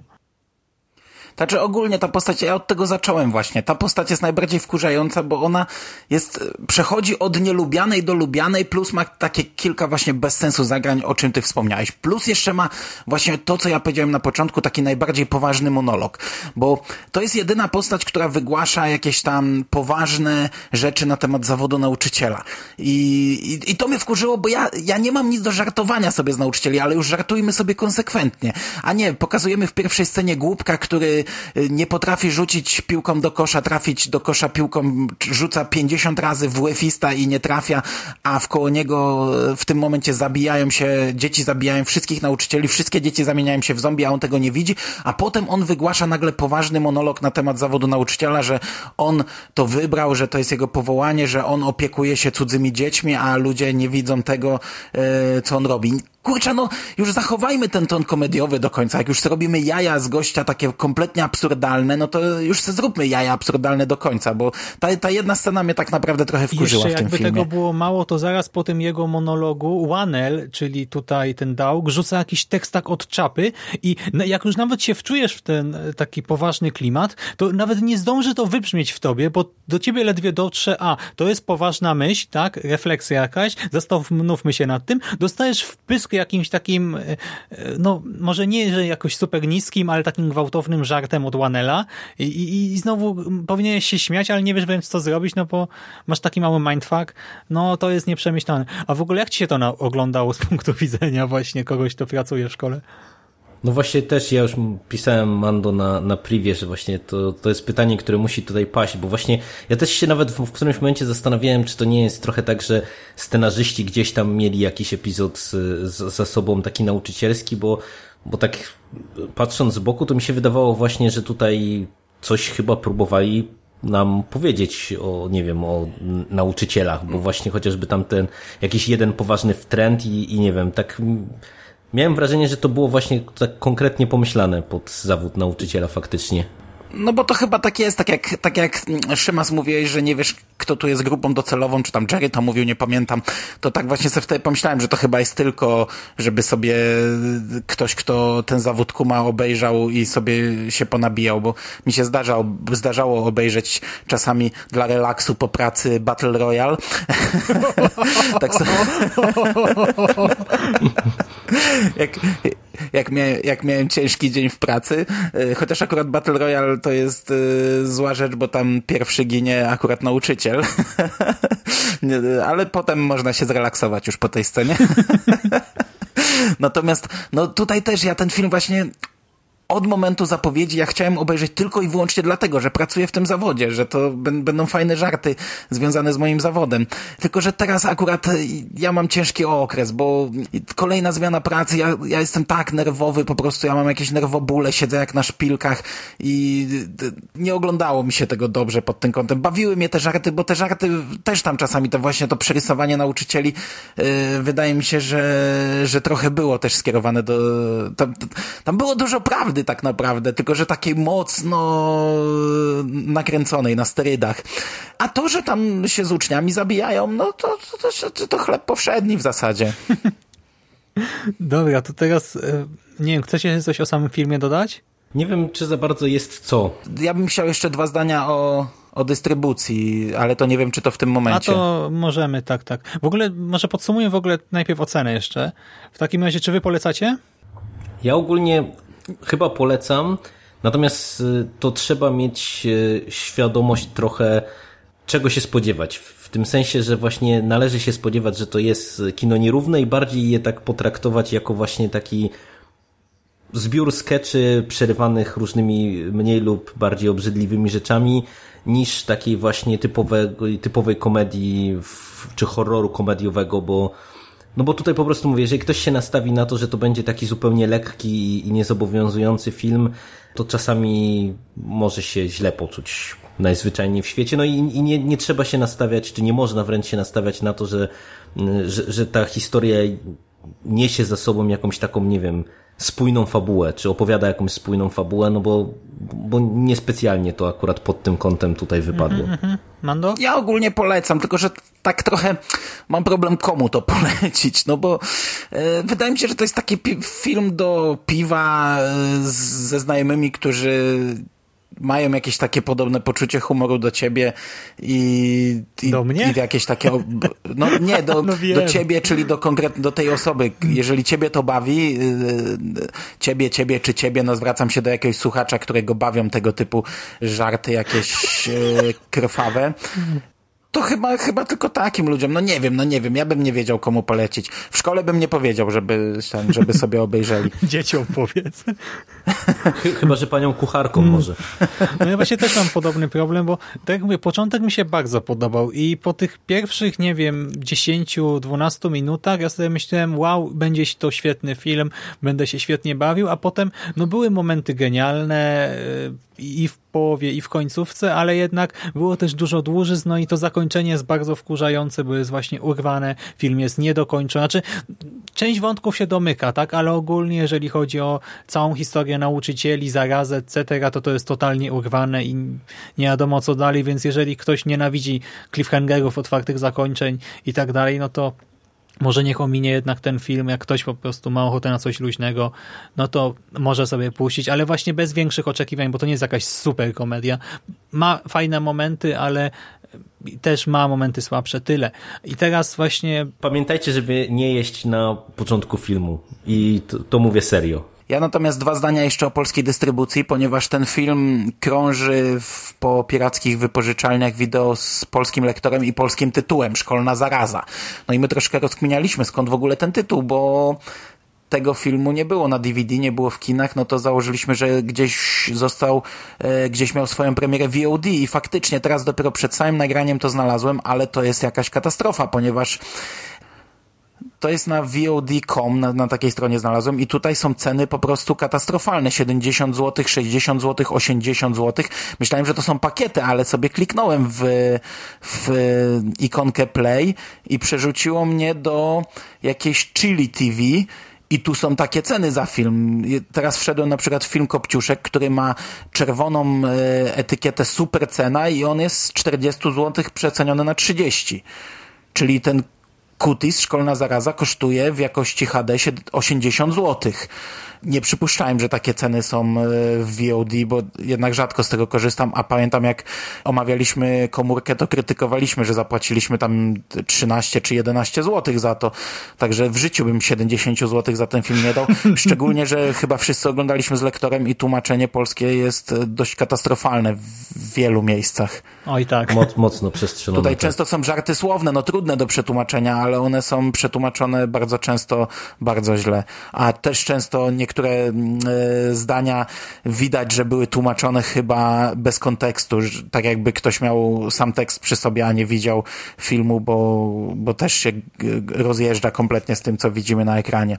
Znaczy ogólnie ta postać, ja od tego zacząłem właśnie, ta postać jest najbardziej wkurzająca, bo ona jest, przechodzi od nielubianej do lubianej, plus ma takie kilka właśnie bez sensu zagrań, o czym ty wspomniałeś, plus jeszcze ma właśnie to, co ja powiedziałem na początku, taki najbardziej poważny monolog, bo to jest jedyna postać, która wygłasza jakieś tam poważne rzeczy na temat zawodu nauczyciela i, i, i to mnie wkurzyło, bo ja, ja nie mam nic do żartowania sobie z nauczycieli, ale już żartujmy sobie konsekwentnie, a nie, pokazujemy w pierwszej scenie głupka, który nie potrafi rzucić piłką do kosza, trafić do kosza piłką, rzuca pięćdziesiąt razy w łefista i nie trafia, a wkoło niego w tym momencie zabijają się, dzieci zabijają wszystkich nauczycieli, wszystkie dzieci zamieniają się w zombie, a on tego nie widzi, a potem on wygłasza nagle poważny monolog na temat zawodu nauczyciela, że on to wybrał, że to jest jego powołanie, że on opiekuje się cudzymi dziećmi, a ludzie nie widzą tego, co on robi. Kurczę, no już zachowajmy ten ton komediowy do końca. Jak już zrobimy jaja z gościa takie kompletnie absurdalne, no to już se zróbmy jaja absurdalne do końca, bo ta, ta jedna scena mnie tak naprawdę trochę wkurzyła w tym filmie. Jeszcze jakby tego było mało, to zaraz po tym jego monologu Wanel, czyli tutaj ten Daug, rzuca jakiś tekst tak od czapy i jak już nawet się wczujesz w ten taki poważny klimat, to nawet nie zdąży to wybrzmieć w tobie, bo do ciebie ledwie dotrze, a to jest poważna myśl, tak, refleksja jakaś, zastanówmy się nad tym, dostajesz wpysk jakimś takim, no może nie, że jakoś super niskim, ale takim gwałtownym żartem od Wanela i, i, i znowu powinieneś się śmiać, ale nie wiesz wręcz co zrobić, no bo masz taki mały mindfuck, no to jest nieprzemyślane. A w ogóle jak ci się to na, oglądało z punktu widzenia właśnie kogoś, kto pracuje w szkole? No właśnie też ja już pisałem Mando na, na privie, że właśnie to, to jest pytanie, które musi tutaj paść, bo właśnie ja też się nawet w, w którymś momencie zastanawiałem, czy to nie jest trochę tak, że scenarzyści gdzieś tam mieli jakiś epizod z, z, za sobą taki nauczycielski, bo, bo tak patrząc z boku, to mi się wydawało właśnie, że tutaj coś chyba próbowali nam powiedzieć o, nie wiem, o nauczycielach, bo właśnie chociażby tam ten jakiś jeden poważny trend i, i nie wiem, tak... Miałem wrażenie, że to było właśnie tak konkretnie pomyślane pod zawód nauczyciela faktycznie. No bo to chyba tak jest, tak jak, tak jak Szymas mówiłeś, że nie wiesz, kto tu jest grupą docelową, czy tam Jerry to mówił, nie pamiętam, to tak właśnie sobie wtedy pomyślałem, że to chyba jest tylko, żeby sobie ktoś, kto ten zawód kuma, obejrzał i sobie się ponabijał, bo mi się zdarzało, zdarzało obejrzeć czasami dla relaksu po pracy Battle Royale. Tak sobie... jak, jak, mia, jak miałem ciężki dzień w pracy, chociaż akurat Battle Royale to jest y, zła rzecz, bo tam pierwszy ginie akurat nauczyciel. Ale potem można się zrelaksować już po tej scenie. Natomiast no tutaj też ja ten film właśnie od momentu zapowiedzi ja chciałem obejrzeć tylko i wyłącznie dlatego, że pracuję w tym zawodzie, że to b- będą fajne żarty związane z moim zawodem. Tylko że teraz akurat ja mam ciężki okres, bo kolejna zmiana pracy, ja, ja jestem tak nerwowy, po prostu ja mam jakieś nerwobóle, siedzę jak na szpilkach i nie oglądało mi się tego dobrze pod tym kątem. Bawiły mnie te żarty, bo te żarty też tam czasami to właśnie to przerysowanie nauczycieli yy, wydaje mi się, że, że trochę było też skierowane do... Tam, tam było dużo prawdy tak naprawdę, tylko że takiej mocno nakręconej na sterydach. A to, że tam się z uczniami zabijają, no to, to, to, to chleb powszedni w zasadzie. Dobra, to teraz nie wiem, chcecie coś o samym filmie dodać? Nie wiem, czy za bardzo jest co. Ja bym chciał jeszcze dwa zdania o, o dystrybucji, ale to nie wiem, czy to w tym momencie. A to możemy, tak, tak. W ogóle, może podsumuję w ogóle najpierw ocenę jeszcze. W takim razie, czy wy polecacie? Ja ogólnie chyba polecam, natomiast to trzeba mieć świadomość trochę, czego się spodziewać. W tym sensie, że właśnie należy się spodziewać, że to jest kino nierówne i bardziej je tak potraktować jako właśnie taki zbiór skeczy przerywanych różnymi mniej lub bardziej obrzydliwymi rzeczami, niż takiej właśnie typowej, typowej komedii czy horroru komediowego, bo no bo tutaj po prostu mówię, jeżeli ktoś się nastawi na to, że to będzie taki zupełnie lekki i niezobowiązujący film, to czasami może się źle poczuć najzwyczajniej w świecie. No i, i nie, nie trzeba się nastawiać, czy nie można wręcz się nastawiać na to, że, że, że ta historia niesie za sobą jakąś taką, nie wiem, spójną fabułę, czy opowiada jakąś spójną fabułę, no bo, bo niespecjalnie to akurat pod tym kątem tutaj wypadło. Mm-hmm. Mando? Ja ogólnie polecam, tylko że tak trochę mam problem komu to polecić, no bo e, wydaje mi się, że to jest taki pi- film do piwa e, z, ze znajomymi, którzy mają jakieś takie podobne poczucie humoru do ciebie i, i, do mnie? i jakieś takie, no nie, do, no do ciebie, czyli do konkretnie do tej osoby. Jeżeli ciebie to bawi, ciebie, ciebie czy ciebie, no zwracam się do jakiegoś słuchacza, którego bawią tego typu żarty jakieś krwawe, to chyba, chyba tylko takim ludziom, no nie wiem, no nie wiem, ja bym nie wiedział komu polecić. W szkole bym nie powiedział, żeby, żeby sobie obejrzeli. Dzieciom powiedz. Chyba, że panią kucharką może. No ja właśnie też mam podobny problem, bo tak jak mówię, początek mi się bardzo podobał i po tych pierwszych, nie wiem, dziesięciu dwunastu minutach ja sobie myślałem, wow, będzie to świetny film, będę się świetnie bawił, a potem, no były momenty genialne i w połowie, i w końcówce, ale jednak było też dużo dłużyzn, no i to zakończenie jest bardzo wkurzające, bo jest właśnie urwane, film jest niedokończony. Znaczy, część wątków się domyka, tak, ale ogólnie, jeżeli chodzi o całą historię nauczycieli, zarazę, et cetera, to to jest totalnie urwane i nie wiadomo co dalej, więc jeżeli ktoś nienawidzi cliffhangerów, otwartych zakończeń i tak dalej, no to może niech ominie jednak ten film, jak ktoś po prostu ma ochotę na coś luźnego, no to może sobie puścić, ale właśnie bez większych oczekiwań, bo to nie jest jakaś super komedia. Ma fajne momenty, ale też ma momenty słabsze, tyle. I teraz właśnie... Pamiętajcie, żeby nie jeść na początku filmu i to, to mówię serio. Ja natomiast dwa zdania jeszcze o polskiej dystrybucji, ponieważ ten film krąży w, po pirackich wypożyczalniach wideo z polskim lektorem i polskim tytułem, Szkolna zaraza. No i my troszkę rozkminialiśmy, skąd w ogóle ten tytuł, bo tego filmu nie było na D V D, nie było w kinach, no to założyliśmy, że gdzieś został, e, gdzieś miał swoją premierę V O D i faktycznie teraz dopiero przed samym nagraniem to znalazłem, ale to jest jakaś katastrofa, ponieważ to jest na V O D kropka com, na, na takiej stronie znalazłem i tutaj są ceny po prostu katastrofalne. siedemdziesiąt złotych, sześćdziesiąt złotych, osiemdziesiąt złotych. Myślałem, że to są pakiety, ale sobie kliknąłem w, w ikonkę Play i przerzuciło mnie do jakiejś Chili T V i tu są takie ceny za film. Teraz wszedłem na przykład w film Kopciuszek, który ma czerwoną etykietę super cena i on jest z czterdzieści złotych przeceniony na trzydzieści. Czyli ten Kutis, Szkolna zaraza, kosztuje w jakości H D osiemdziesiąt złotych. Nie przypuszczałem, że takie ceny są w V O D, bo jednak rzadko z tego korzystam, a pamiętam jak omawialiśmy komórkę, to krytykowaliśmy, że zapłaciliśmy tam trzynaście czy jedenaście złotych za to. Także w życiu bym siedemdziesiąt złotych za ten film nie dał. Szczególnie, że chyba wszyscy oglądaliśmy z lektorem i tłumaczenie polskie jest dość katastrofalne w wielu miejscach. Oj tak. Moc, mocno przestrzelone. Tutaj tak. często są żarty słowne, no trudne do przetłumaczenia, ale one są przetłumaczone bardzo często bardzo źle. A też często niektóre e, zdania widać, że były tłumaczone chyba bez kontekstu, że, tak jakby ktoś miał sam tekst przy sobie, a nie widział filmu, bo, bo też się rozjeżdża kompletnie z tym, co widzimy na ekranie.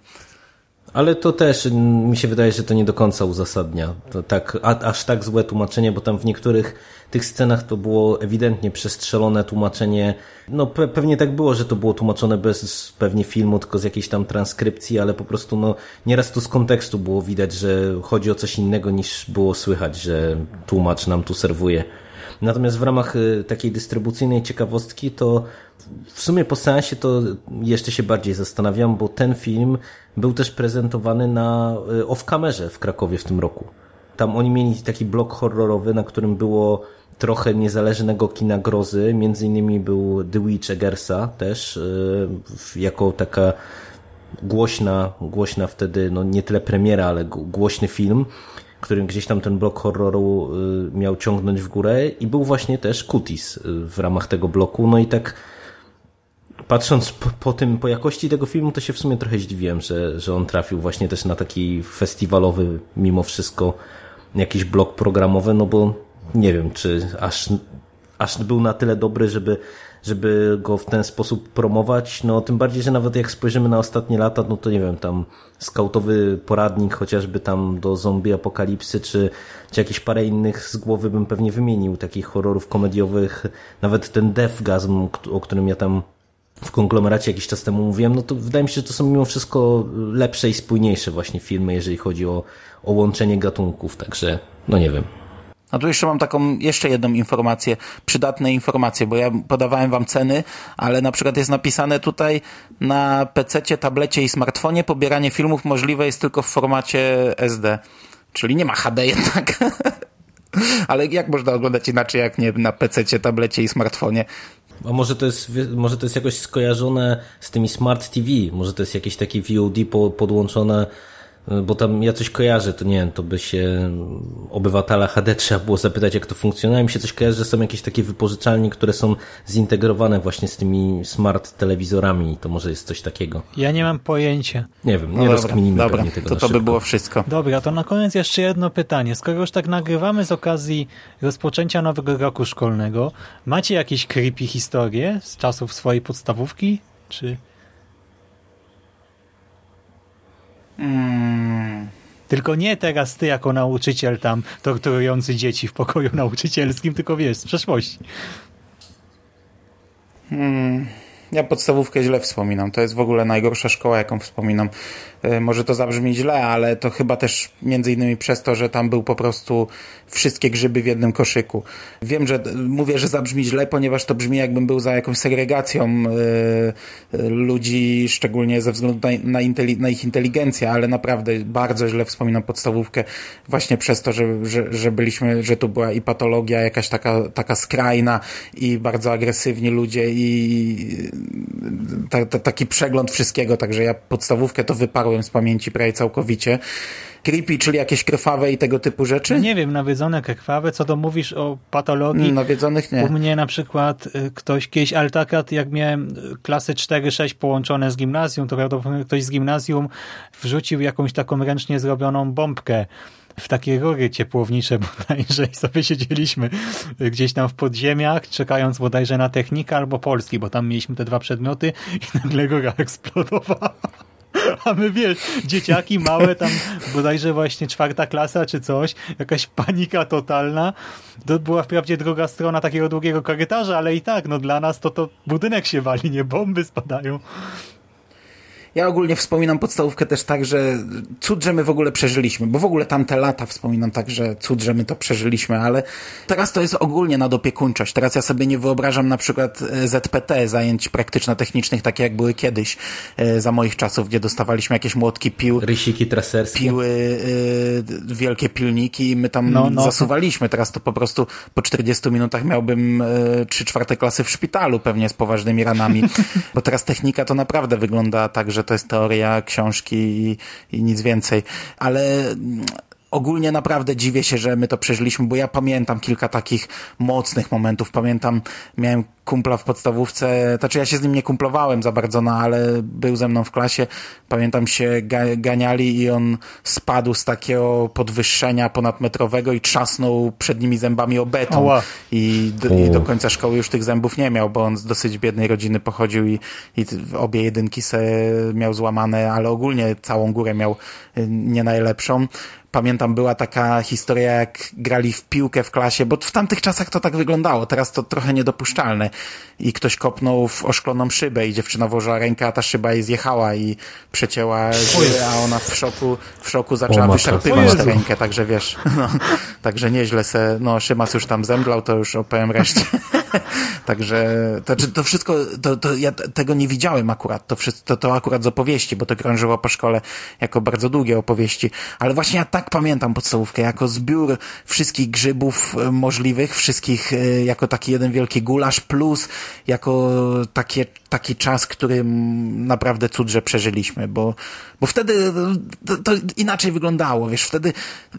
Ale to też mi się wydaje, że to nie do końca uzasadnia. To tak, a, aż tak złe tłumaczenie, bo tam w niektórych tych scenach to było ewidentnie przestrzelone tłumaczenie. No pe- pewnie tak było, że to było tłumaczone bez pewnie filmu, tylko z jakiejś tam transkrypcji, ale po prostu no nieraz tu z kontekstu było widać, że chodzi o coś innego niż było słychać, że tłumacz nam tu serwuje. Natomiast w ramach y, takiej dystrybucyjnej ciekawostki to w sumie po seansie to jeszcze się bardziej zastanawiam, bo ten film był też prezentowany na y, off-kamerze w Krakowie w tym roku. Tam oni mieli taki blok horrorowy, na którym było trochę niezależnego kina grozy, między innymi był The Witch Eggersa też, y, jako taka głośna, głośna wtedy, no nie tyle premiera, ale głośny film, którym gdzieś tam ten blok horroru y, miał ciągnąć w górę i był właśnie też Kutis y, w ramach tego bloku. No i tak patrząc po, po tym, po jakości tego filmu, to się w sumie trochę zdziwiłem, że, że on trafił właśnie też na taki festiwalowy, mimo wszystko, jakiś blok programowy, no bo nie wiem, czy aż, aż był na tyle dobry, żeby żeby go w ten sposób promować, no tym bardziej, że nawet jak spojrzymy na ostatnie lata, no to nie wiem, tam skautowy poradnik chociażby tam do zombie apokalipsy, czy, czy jakieś parę innych z głowy bym pewnie wymienił, takich horrorów komediowych, nawet ten Deathgasm, o którym ja tam w konglomeracie jakiś czas temu mówiłem, no to wydaje mi się, że to są mimo wszystko lepsze i spójniejsze właśnie filmy, jeżeli chodzi o, o łączenie gatunków, także no nie wiem. A tu jeszcze mam taką, jeszcze jedną informację, przydatne informacje, bo ja podawałem wam ceny, ale na przykład jest napisane tutaj na pececie, tablecie i smartfonie pobieranie filmów możliwe jest tylko w formacie S D, czyli nie ma H D jednak. Ale jak można oglądać inaczej, jak nie na pececie, tablecie i smartfonie? A może to jest, może to jest jakoś skojarzone z tymi Smart T V, może to jest jakieś takie V O D podłączone, bo tam ja coś kojarzę, to nie wiem, to by się obywatela H D trzeba było zapytać, jak to funkcjonuje. Mi się coś kojarzy, że są jakieś takie wypożyczalnie, które są zintegrowane właśnie z tymi smart telewizorami, to może jest coś takiego. Ja nie mam pojęcia. Nie wiem, nie no rozkminimy dobra, pewnie tego to na to szybko. by było wszystko. Dobra, to na koniec jeszcze jedno pytanie. Skoro już tak nagrywamy z okazji rozpoczęcia nowego roku szkolnego, macie jakieś creepy historie z czasów swojej podstawówki? Czy... Hmm. Tylko nie teraz ty jako nauczyciel tam torturujący dzieci w pokoju nauczycielskim, tylko wiesz, z przeszłości. Hmm. Ja podstawówkę źle wspominam. To jest w ogóle najgorsza szkoła, jaką wspominam. Może to zabrzmi źle, ale to chyba też między innymi przez to, że tam był po prostu wszystkie grzyby w jednym koszyku. Wiem, że mówię, że zabrzmi źle, ponieważ to brzmi, jakbym był za jakąś segregacją yy, ludzi, szczególnie ze względu na, na, inteli- na ich inteligencję, ale naprawdę bardzo źle wspominam podstawówkę właśnie przez to, że, że, że byliśmy, że tu była i patologia jakaś taka, taka skrajna i bardzo agresywni ludzie i ta, ta, taki przegląd wszystkiego, także ja podstawówkę to wyparłem z pamięci prawie całkowicie. Creepy, czyli jakieś krwawe i tego typu rzeczy? Nie wiem, nawiedzone krwawe, co to mówisz o patologii? Nawiedzonych nie. U mnie na przykład ktoś kiedyś, ale tak jak miałem klasy cztery sześć połączone z gimnazjum, to prawdopodobnie ktoś z gimnazjum wrzucił jakąś taką ręcznie zrobioną bombkę w takie rury ciepłownicze bodajże i sobie siedzieliśmy gdzieś tam w podziemiach, czekając bodajże na technikę albo polski, bo tam mieliśmy te dwa przedmioty i nagle rura eksplodowała. A my, wiesz, dzieciaki małe, tam bodajże właśnie czwarta klasa czy coś, jakaś panika totalna. To była wprawdzie druga strona takiego długiego korytarza, ale i tak, no dla nas to to budynek się wali, nie bomby spadają. Ja ogólnie wspominam podstawówkę też tak, że cud, że my w ogóle przeżyliśmy, bo w ogóle tamte lata wspominam tak, że cud, że my to przeżyliśmy, ale teraz to jest ogólnie nadopiekuńczość. Teraz ja sobie nie wyobrażam na przykład Z P T, zajęć praktyczno-technicznych, takie jak były kiedyś, za moich czasów, gdzie dostawaliśmy jakieś młotki, pił, rysiki traserskie, piły, y, wielkie pilniki i my tam no, no. zasuwaliśmy. Teraz to po prostu po czterdziestu minutach miałbym trzy czwarte klasy w szpitalu pewnie z poważnymi ranami, bo teraz technika to naprawdę wygląda tak, że to jest teoria, książki i, i nic więcej. Ale ogólnie naprawdę dziwię się, że my to przeżyliśmy, bo ja pamiętam kilka takich mocnych momentów. Pamiętam, miałem kumpla w podstawówce, znaczy ja się z nim nie kumplowałem za bardzo, no ale był ze mną w klasie. Pamiętam, się ga- ganiali i on spadł z takiego podwyższenia ponadmetrowego i trzasnął przednimi zębami o beton. Oła. I do, i do końca szkoły już tych zębów nie miał, bo on z dosyć biednej rodziny pochodził i, i obie jedynki se miał złamane, ale ogólnie całą górę miał nie najlepszą. Pamiętam, była taka historia, jak grali w piłkę w klasie, bo w tamtych czasach to tak wyglądało, teraz to trochę niedopuszczalne. I ktoś kopnął w oszkloną szybę i dziewczyna włożyła rękę, a ta szyba jej zjechała i przecięła żyły, a ona w szoku, w szoku zaczęła wyszarpywać tę rękę, także wiesz, no, także nieźle se, no Szymas już tam zemdlał, to już opowiem reszcie. Także to, to wszystko, to, to ja tego nie widziałem akurat, to, wszystko, to, to akurat z opowieści, bo to krążyło po szkole jako bardzo długie opowieści, ale właśnie ja tak pamiętam podstawówkę, jako zbiór wszystkich grzybów możliwych, wszystkich jako taki jeden wielki gulasz, plus jako takie, taki czas, który naprawdę cud, że przeżyliśmy, bo, bo wtedy to, to inaczej wyglądało, wiesz, wtedy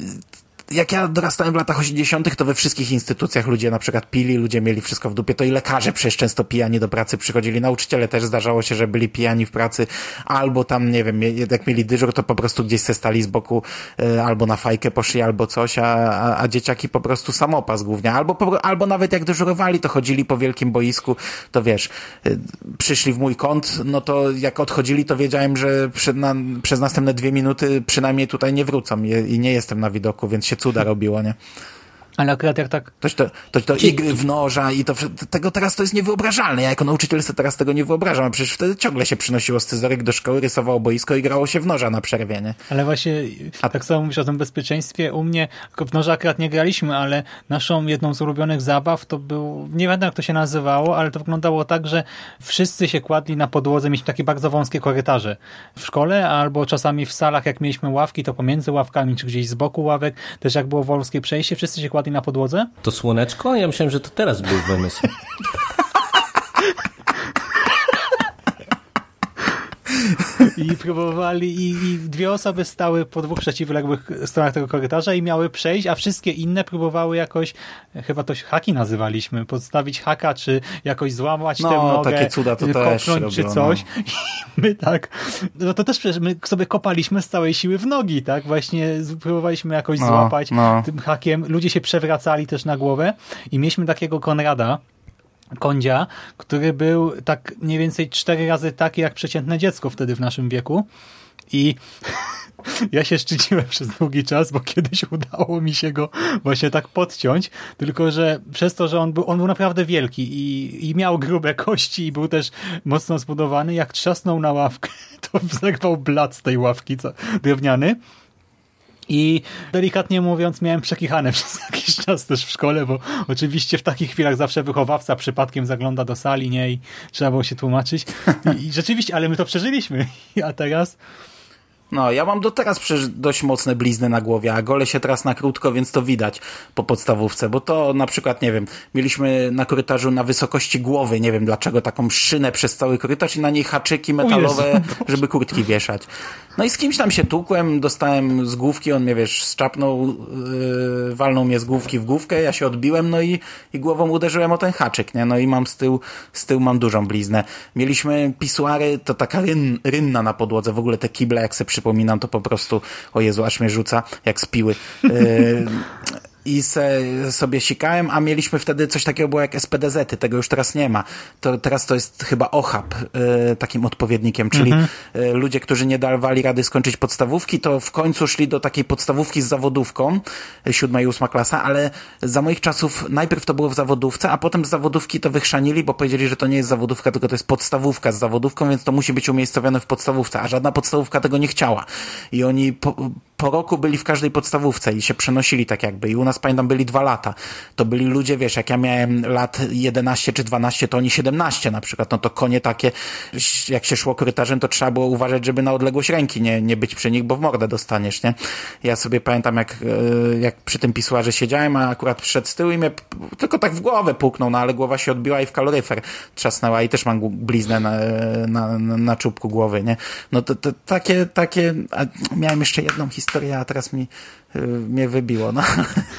jak ja dorastałem w latach osiemdziesiątych, to we wszystkich instytucjach ludzie na przykład pili, ludzie mieli wszystko w dupie, to i lekarze przecież często pijani do pracy przychodzili, nauczyciele też zdarzało się, że byli pijani w pracy, albo tam, nie wiem, jak mieli dyżur, to po prostu gdzieś se stali z boku, albo na fajkę poszli, albo coś, a, a, a dzieciaki po prostu samopas głównie, albo, po, albo nawet jak dyżurowali, to chodzili po wielkim boisku, to wiesz, przyszli w mój kąt, no to jak odchodzili, to wiedziałem, że przy, na, przez następne dwie minuty przynajmniej tutaj nie wrócą i, i nie jestem na widoku, więc się cuda robiło, nie? Ale akurat jak tak... To, to, to, to igry w noża i to tego teraz to jest niewyobrażalne. Ja jako nauczyciel sobie teraz tego nie wyobrażam. A przecież wtedy ciągle się przynosiło scyzoryk do szkoły, rysowało boisko i grało się w noża na przerwie, nie? Ale właśnie A... tak samo mówisz o tym bezpieczeństwie. U mnie w noża akurat nie graliśmy, ale naszą jedną z ulubionych zabaw to był, nie wiem jak to się nazywało, ale to wyglądało tak, że wszyscy się kładli na podłodze, mieliśmy takie bardzo wąskie korytarze w szkole, albo czasami w salach, jak mieliśmy ławki, to pomiędzy ławkami, czy gdzieś z boku ławek, też jak było wąskie przejście, wszyscy się kładli na podłodze. To słoneczko? Ja myślałem, że to teraz był wymysł. I próbowali, i, i dwie osoby stały po dwóch przeciwległych stronach tego korytarza i miały przejść, a wszystkie inne próbowały jakoś, chyba to haki nazywaliśmy, podstawić haka, czy jakoś złamać no, tę nogę, takie cuda to kopnąć, też czy robią, coś. No. I my tak, no to też przecież my sobie kopaliśmy z całej siły w nogi, tak? Właśnie próbowaliśmy jakoś no, złapać no. tym hakiem. Ludzie się przewracali też na głowę i mieliśmy takiego Konrada, Kondzia, który był tak mniej więcej cztery razy taki jak przeciętne dziecko wtedy w naszym wieku i ja się szczyciłem przez długi czas, bo kiedyś udało mi się go właśnie tak podciąć, tylko że przez to, że on był, on był naprawdę wielki i, i miał grube kości i był też mocno zbudowany, jak trzasnął na ławkę, to zerwał blat z tej ławki co, drewniany. I delikatnie mówiąc miałem przekichane przez jakiś czas też w szkole, bo oczywiście w takich chwilach zawsze wychowawca przypadkiem zagląda do sali, nie? I trzeba było się tłumaczyć. I, i rzeczywiście, ale my to przeżyliśmy. A teraz... No, ja mam do teraz przecież dość mocne blizny na głowie, a golę się teraz na krótko, więc to widać po podstawówce, bo to na przykład, nie wiem, mieliśmy na korytarzu na wysokości głowy, nie wiem dlaczego, taką szynę przez cały korytarz i na niej haczyki metalowe, żeby kurtki wieszać. No i z kimś tam się tłukłem, dostałem z główki, on mnie, wiesz, szczapnął, yy, walnął mnie z główki w główkę, ja się odbiłem, no i, i głową uderzyłem o ten haczyk, nie? No i mam z tyłu, z tyłu mam dużą bliznę. Mieliśmy pisuary, to taka ryn, rynna na podłodze, w ogóle te kible, jak sobie przypominam, to po prostu, o Jezu, aż mnie rzuca, jak z piły. Yy, I se, sobie sikałem, a mieliśmy wtedy coś takiego było jak S P D Z-y, tego już teraz nie ma. To teraz to jest chyba O H A P y, takim odpowiednikiem, czyli mhm. y, ludzie, którzy nie dawali rady skończyć podstawówki, to w końcu szli do takiej podstawówki z zawodówką, siódma i ósma klasa, ale za moich czasów najpierw to było w zawodówce, a potem z zawodówki to wychrzanili, bo powiedzieli, że to nie jest zawodówka, tylko to jest podstawówka z zawodówką, więc to musi być umiejscowione w podstawówce, a żadna podstawówka tego nie chciała. I oni po, po roku byli w każdej podstawówce i się przenosili tak jakby. I u nas, pamiętam, byli dwa lata. To byli ludzie, wiesz, jak ja miałem lat jedenaście czy dwanaście, to oni siedemnaście na przykład. No to konie takie, jak się szło korytarzem, to trzeba było uważać, żeby na odległość ręki nie, nie być przy nich, bo w mordę dostaniesz, nie? Ja sobie pamiętam, jak, jak przy tym pisuarze siedziałem, a akurat przyszedł z tyłu i mnie tylko tak w głowę puknął, no ale głowa się odbiła i w kaloryfer trzasnęła i też mam bliznę na, na, na, na czubku głowy, nie? No to, to takie, takie, a miałem jeszcze jedną historię, a teraz mi mnie wybiło, no.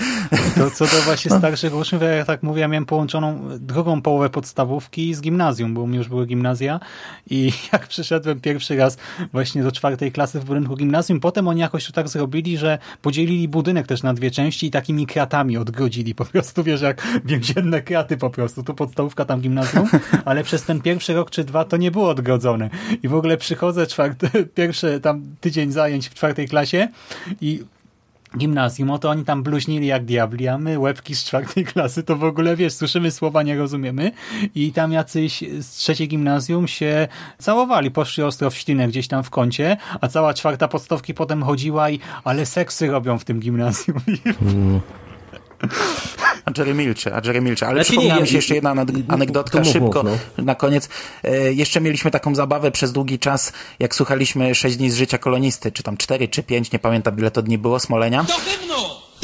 To co do właśnie starszych uczniów, jak tak mówię, ja miałem połączoną drugą połowę podstawówki z gimnazjum, bo u mnie już były gimnazja i jak przyszedłem pierwszy raz właśnie do czwartej klasy w budynku gimnazjum, potem oni jakoś to tak zrobili, że podzielili budynek też na dwie części i takimi kratami odgrodzili po prostu, wiesz, jak więzienne kraty po prostu, tu podstawówka, tam gimnazjum, ale przez ten pierwszy rok czy dwa to nie było odgrodzone i w ogóle przychodzę czwarty, pierwszy tam tydzień zajęć w czwartej klasie i gimnazjum, o to oni tam bluźnili jak diabli, a my łebki z czwartej klasy to w ogóle, wiesz, słyszymy słowa, nie rozumiemy i tam jacyś z trzeciej gimnazjum się całowali, poszli ostro w ślinę gdzieś tam w kącie, a cała czwarta podstawki potem chodziła i ale seksy robią w tym gimnazjum. Mm. A Jerry milczy, a Jerry milczy. Ale znaczy, przypomniała mi się jeszcze jedna anegdotka, mów, szybko, mów, no. Na koniec. E, jeszcze mieliśmy taką zabawę przez długi czas, jak słuchaliśmy sześć dni z życia kolonisty, czy tam cztery, czy pięć, nie pamiętam ile to dni było, Smolenia. Do hymnu!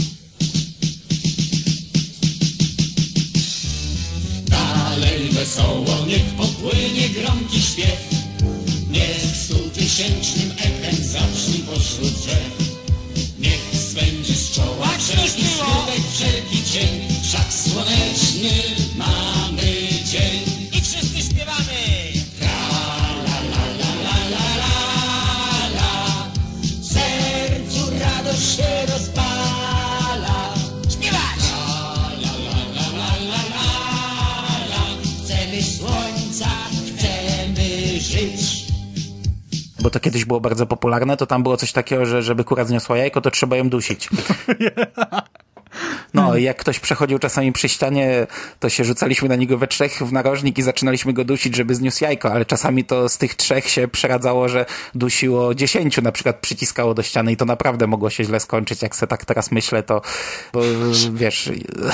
Dalej wesoło, niech popłynie gromki śpiew, niech stutysięcznym echem zabrzmi pośród drzew. Niech spędzi z czoła wszelki smutek, wszelki cień, wszak słoneczny mamy dzień. I wszyscy śpiewamy! Tra la la la la la la la, w sercu radość się rozpala. Śpiewać! Tra la la la la la la la, chcemy słońca, chcemy żyć. Bo to kiedyś było bardzo popularne, to tam było coś takiego, że żeby kura zniosła jajko, to trzeba ją dusić. No, jak ktoś przechodził czasami przy ścianie, to się rzucaliśmy na niego we trzech w narożnik i zaczynaliśmy go dusić, żeby zniósł jajko, ale czasami to z tych trzech się przeradzało, że dusiło dziesięciu, na przykład przyciskało do ściany i to naprawdę mogło się źle skończyć. Jak se tak teraz myślę, to bo, wiesz,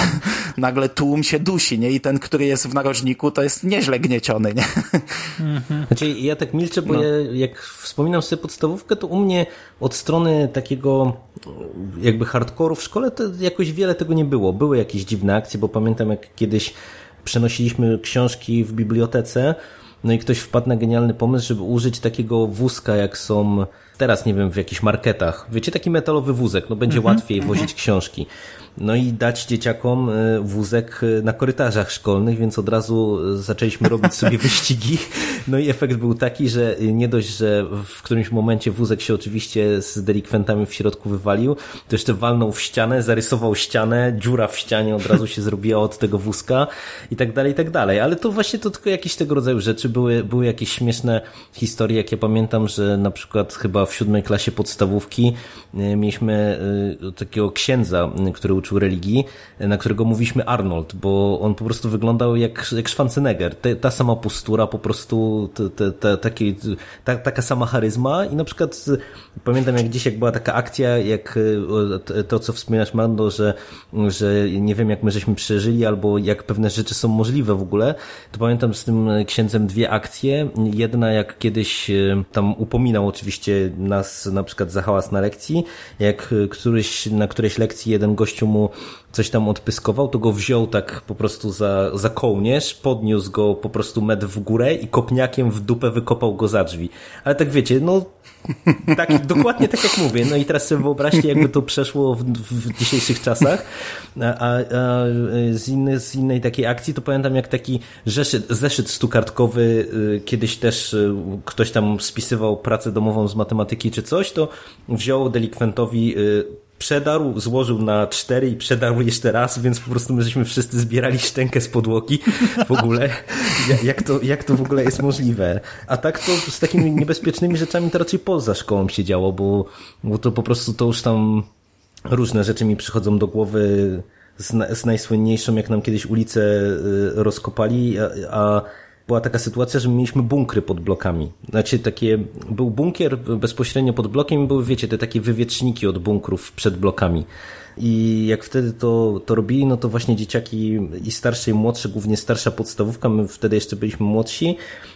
nagle tłum się dusi, nie? I ten, który jest w narożniku, to jest nieźle gnieciony, nie? Znaczy, ja tak milczę, bo no. ja, jak wspominam sobie podstawówkę, to u mnie od strony takiego jakby hardkoru w szkole to jakoś wiele tego nie było. Były jakieś dziwne akcje, bo pamiętam, jak kiedyś przenosiliśmy książki w bibliotece, no i ktoś wpadł na genialny pomysł, żeby użyć takiego wózka, jak są teraz, nie wiem, w jakichś marketach. Wiecie, taki metalowy wózek, no będzie mhm, łatwiej wozić książki. No i dać dzieciakom wózek na korytarzach szkolnych, więc od razu zaczęliśmy robić sobie wyścigi. No i efekt był taki, że nie dość, że w którymś momencie wózek się oczywiście z delikwentami w środku wywalił, to jeszcze walnął w ścianę, zarysował ścianę, dziura w ścianie od razu się zrobiła od tego wózka i tak dalej, i tak dalej. Ale to właśnie to tylko jakieś tego rodzaju rzeczy. Były, były jakieś śmieszne historie, jak ja pamiętam, że na przykład chyba w siódmej klasie podstawówki mieliśmy takiego księdza, który uczył religii, na którego mówiliśmy Arnold, bo on po prostu wyglądał jak, jak Schwarzenegger. Te, ta sama postura, po prostu te, te, te, taki, ta, taka sama charyzma i na przykład pamiętam, jak gdzieś jak była taka akcja, jak to, co wspominasz, Mando, że, że nie wiem, jak my żeśmy przeżyli albo jak pewne rzeczy są możliwe w ogóle, to pamiętam z tym księdzem dwie akcje. Jedna, jak kiedyś tam upominał oczywiście nas na przykład za hałas na lekcji, jak któryś, na którejś lekcji jeden gościu mu coś tam odpyskował, to go wziął tak po prostu za, za kołnierz, podniósł go po prostu metr w górę i kopniakiem w dupę wykopał go za drzwi. Ale tak wiecie, no tak, dokładnie tak jak mówię. No i teraz sobie wyobraźcie, jakby to przeszło w, w dzisiejszych czasach. A, a, a z, innej, z innej takiej akcji to pamiętam, jak taki zeszyt, zeszyt stukartkowy kiedyś też ktoś tam spisywał pracę domową z matematyki czy coś, to wziął delikwentowi, przedarł, złożył na cztery i przedarł jeszcze raz, więc po prostu my żeśmy wszyscy zbierali szczękę z podłogi w ogóle. Jak to, jak to w ogóle jest możliwe? A tak to z takimi niebezpiecznymi rzeczami to raczej poza szkołą się działo, bo, bo to po prostu to już tam różne rzeczy mi przychodzą do głowy z, z najsłynniejszą, jak nam kiedyś ulicę rozkopali, a, a była taka sytuacja, że mieliśmy bunkry pod blokami. Znaczy takie, był bunkier bezpośrednio pod blokiem i były, wiecie, te takie wywietrzniki od bunkrów przed blokami. I jak wtedy to, to robili, no to właśnie dzieciaki i starsze i młodsze, głównie starsza podstawówka, my wtedy jeszcze byliśmy młodsi,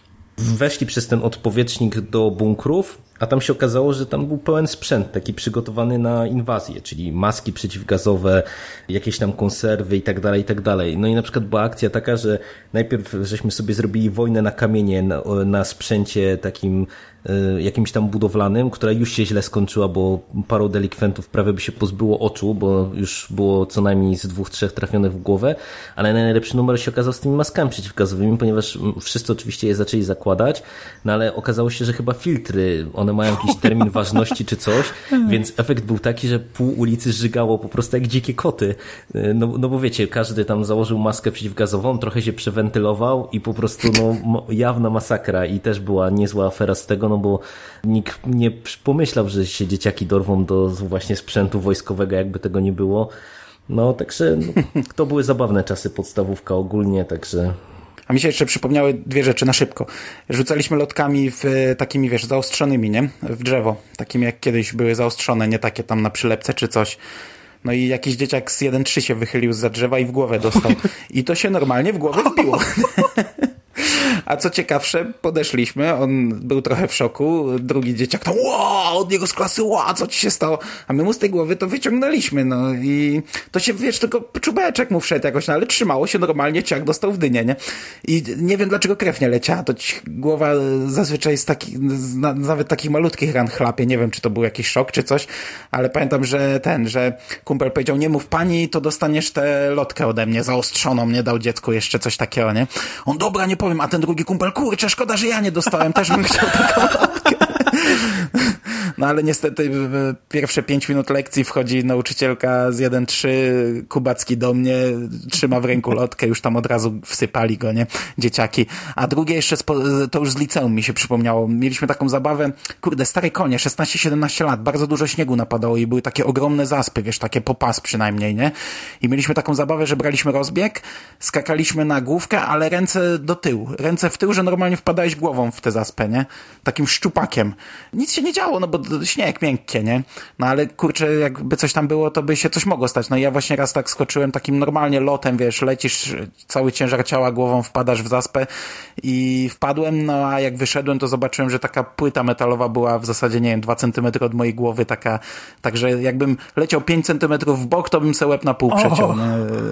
weszli przez ten odpowietrznik do bunkrów, a tam się okazało, że tam był pełen sprzęt taki przygotowany na inwazję, czyli maski przeciwgazowe, jakieś tam konserwy i tak dalej, i tak dalej. No i na przykład była akcja taka, że najpierw żeśmy sobie zrobili wojnę na kamienie na, na sprzęcie takim y, jakimś tam budowlanym, która już się źle skończyła, bo paru delikwentów prawie by się pozbyło oczu, bo już było co najmniej z dwóch, trzech trafionych w głowę, ale najlepszy numer się okazał z tymi maskami przeciwgazowymi, ponieważ wszyscy oczywiście je zaczęli zakładać, no ale okazało się, że chyba filtry, one mają jakiś termin ważności czy coś, więc efekt był taki, że pół ulicy żygało po prostu jak dzikie koty. No, no bo wiecie, każdy tam założył maskę przeciwgazową, trochę się przewentylował i po prostu no, jawna masakra i też była niezła afera z tego, no bo nikt nie pomyślał, że się dzieciaki dorwą do właśnie sprzętu wojskowego, jakby tego nie było. No także no, to były zabawne czasy, podstawówka ogólnie, także... A mi się jeszcze przypomniały dwie rzeczy na szybko. Rzucaliśmy lotkami w takimi, wiesz, zaostrzonymi, nie? W drzewo. Takimi jak kiedyś były zaostrzone, nie takie tam na przylepce czy coś. No i jakiś dzieciak z jeden trzy się wychylił zza drzewa i w głowę dostał. I to się normalnie w głowę wbiło. A co ciekawsze, podeszliśmy, on był trochę w szoku, drugi dzieciak tam, wow, od niego z klasy, wow, co ci się stało? A my mu z tej głowy to wyciągnęliśmy, no i to się, wiesz, tylko czubeczek mu wszedł jakoś, no ale trzymało się normalnie, ciak dostał w dynię, nie? I nie wiem, dlaczego krew nie leciała, to ci głowa zazwyczaj z takich, z na, nawet takich malutkich ran chlapie, nie wiem, czy to był jakiś szok, czy coś, ale pamiętam, że ten, że kumpel powiedział, nie mów pani, to dostaniesz tę lotkę ode mnie, zaostrzoną, nie dał dziecku jeszcze coś takiego, nie? On, dobra, nie powiem, a ten drugi kumpel, kurczę, szkoda, że ja nie dostałem, też bym chciał taką lotkę. No ale niestety w pierwsze pięć minut lekcji wchodzi nauczycielka z jeden trzy, Kubacki do mnie, trzyma w ręku lotkę, już tam od razu wsypali go, nie? Dzieciaki. A drugie jeszcze, spo- to już z liceum mi się przypomniało. Mieliśmy taką zabawę, kurde, stare konie, szesnaście siedemnaście lat, bardzo dużo śniegu napadało i były takie ogromne zaspy, wiesz, takie po pas przynajmniej, nie? I mieliśmy taką zabawę, że braliśmy rozbieg, skakaliśmy na główkę, ale ręce do tyłu. Ręce w tył, że normalnie wpadałeś głową w tę zaspę, nie? Takim szczupakiem. Nic się nie działo, no bo śnieg miękkie, nie? No ale kurczę, jakby coś tam było, to by się coś mogło stać. No i ja właśnie raz tak skoczyłem takim normalnie lotem, wiesz, lecisz, cały ciężar ciała głową wpadasz w zaspę i wpadłem, no a jak wyszedłem, to zobaczyłem, że taka płyta metalowa była w zasadzie, nie wiem, dwa centymetry od mojej głowy, taka, także jakbym leciał pięć centymetrów w bok, to bym se łeb na pół przeciął. Oh.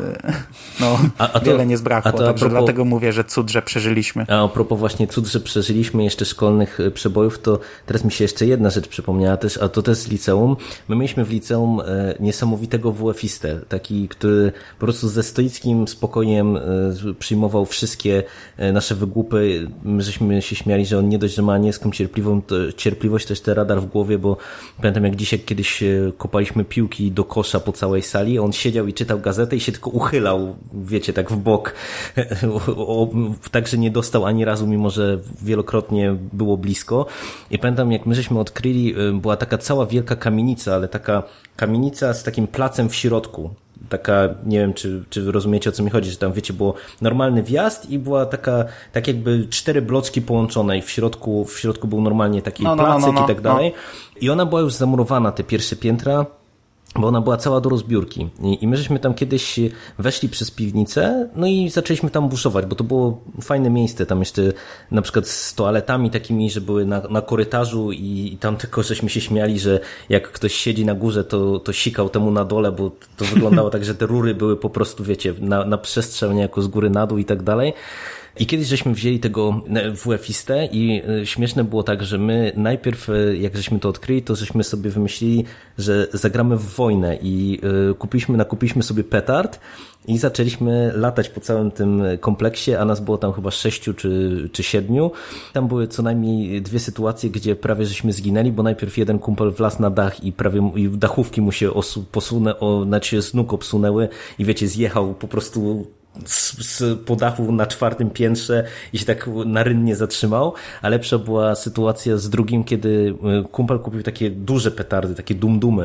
No, a, a to, wiele nie zbrakło, także propos, dlatego mówię, że cud, że przeżyliśmy. A a propos właśnie cud, że przeżyliśmy jeszcze szkolnych przebojów, to teraz mi się jeszcze jedna rzecz przypomniała też, a to też z liceum. My mieliśmy w liceum e, niesamowitego W F-istę, taki, który po prostu ze stoickim spokojem e, przyjmował wszystkie e, nasze wygłupy. My żeśmy się śmiali, że on nie dość, że ma nieską cierpliwą, to, cierpliwość, też ten radar w głowie, bo pamiętam jak dzisiaj kiedyś e, kopaliśmy piłki do kosza po całej sali, on siedział i czytał gazetę i się tylko uchylał, wiecie, tak w bok, o, o, tak, że nie dostał ani razu, mimo że wielokrotnie było blisko. I pamiętam, jak my żeśmy odkryli, była taka cała wielka kamienica, ale taka kamienica z takim placem w środku. Taka, nie wiem, czy, czy rozumiecie, o co mi chodzi, że tam, wiecie, było normalny wjazd i była taka, tak jakby cztery bloczki połączone i w środku, w środku był normalnie taki no, no, placek no, no, no, i tak dalej. No. I ona była już zamurowana, te pierwsze piętra, bo ona była cała do rozbiórki. I, I my żeśmy tam kiedyś weszli przez piwnicę, no i zaczęliśmy tam buszować, bo to było fajne miejsce, tam jeszcze na przykład z toaletami takimi, że były na, na korytarzu i, i tam tylko żeśmy się śmiali, że jak ktoś siedzi na górze, to, to sikał temu na dole, bo to wyglądało tak, że te rury były po prostu, wiecie, na, na przestrzał niejako z góry na dół i tak dalej. I kiedyś żeśmy wzięli tego W F-istę i śmieszne było tak, że my najpierw, jak żeśmy to odkryli, to żeśmy sobie wymyślili, że zagramy w wojnę i kupiliśmy, nakupiliśmy sobie petard i zaczęliśmy latać po całym tym kompleksie, a nas było tam chyba sześciu czy, czy siedmiu. Tam były co najmniej dwie sytuacje, gdzie prawie żeśmy zginęli, bo najpierw jeden kumpel wlazł na dach i prawie i dachówki mu się osu, posunę, o, znaczy z nóg obsunęły i wiecie, zjechał po prostu z, z po dachu na czwartym piętrze i się tak na rynnie zatrzymał, a lepsza była sytuacja z drugim, kiedy kumpel kupił takie duże petardy, takie dum-dumy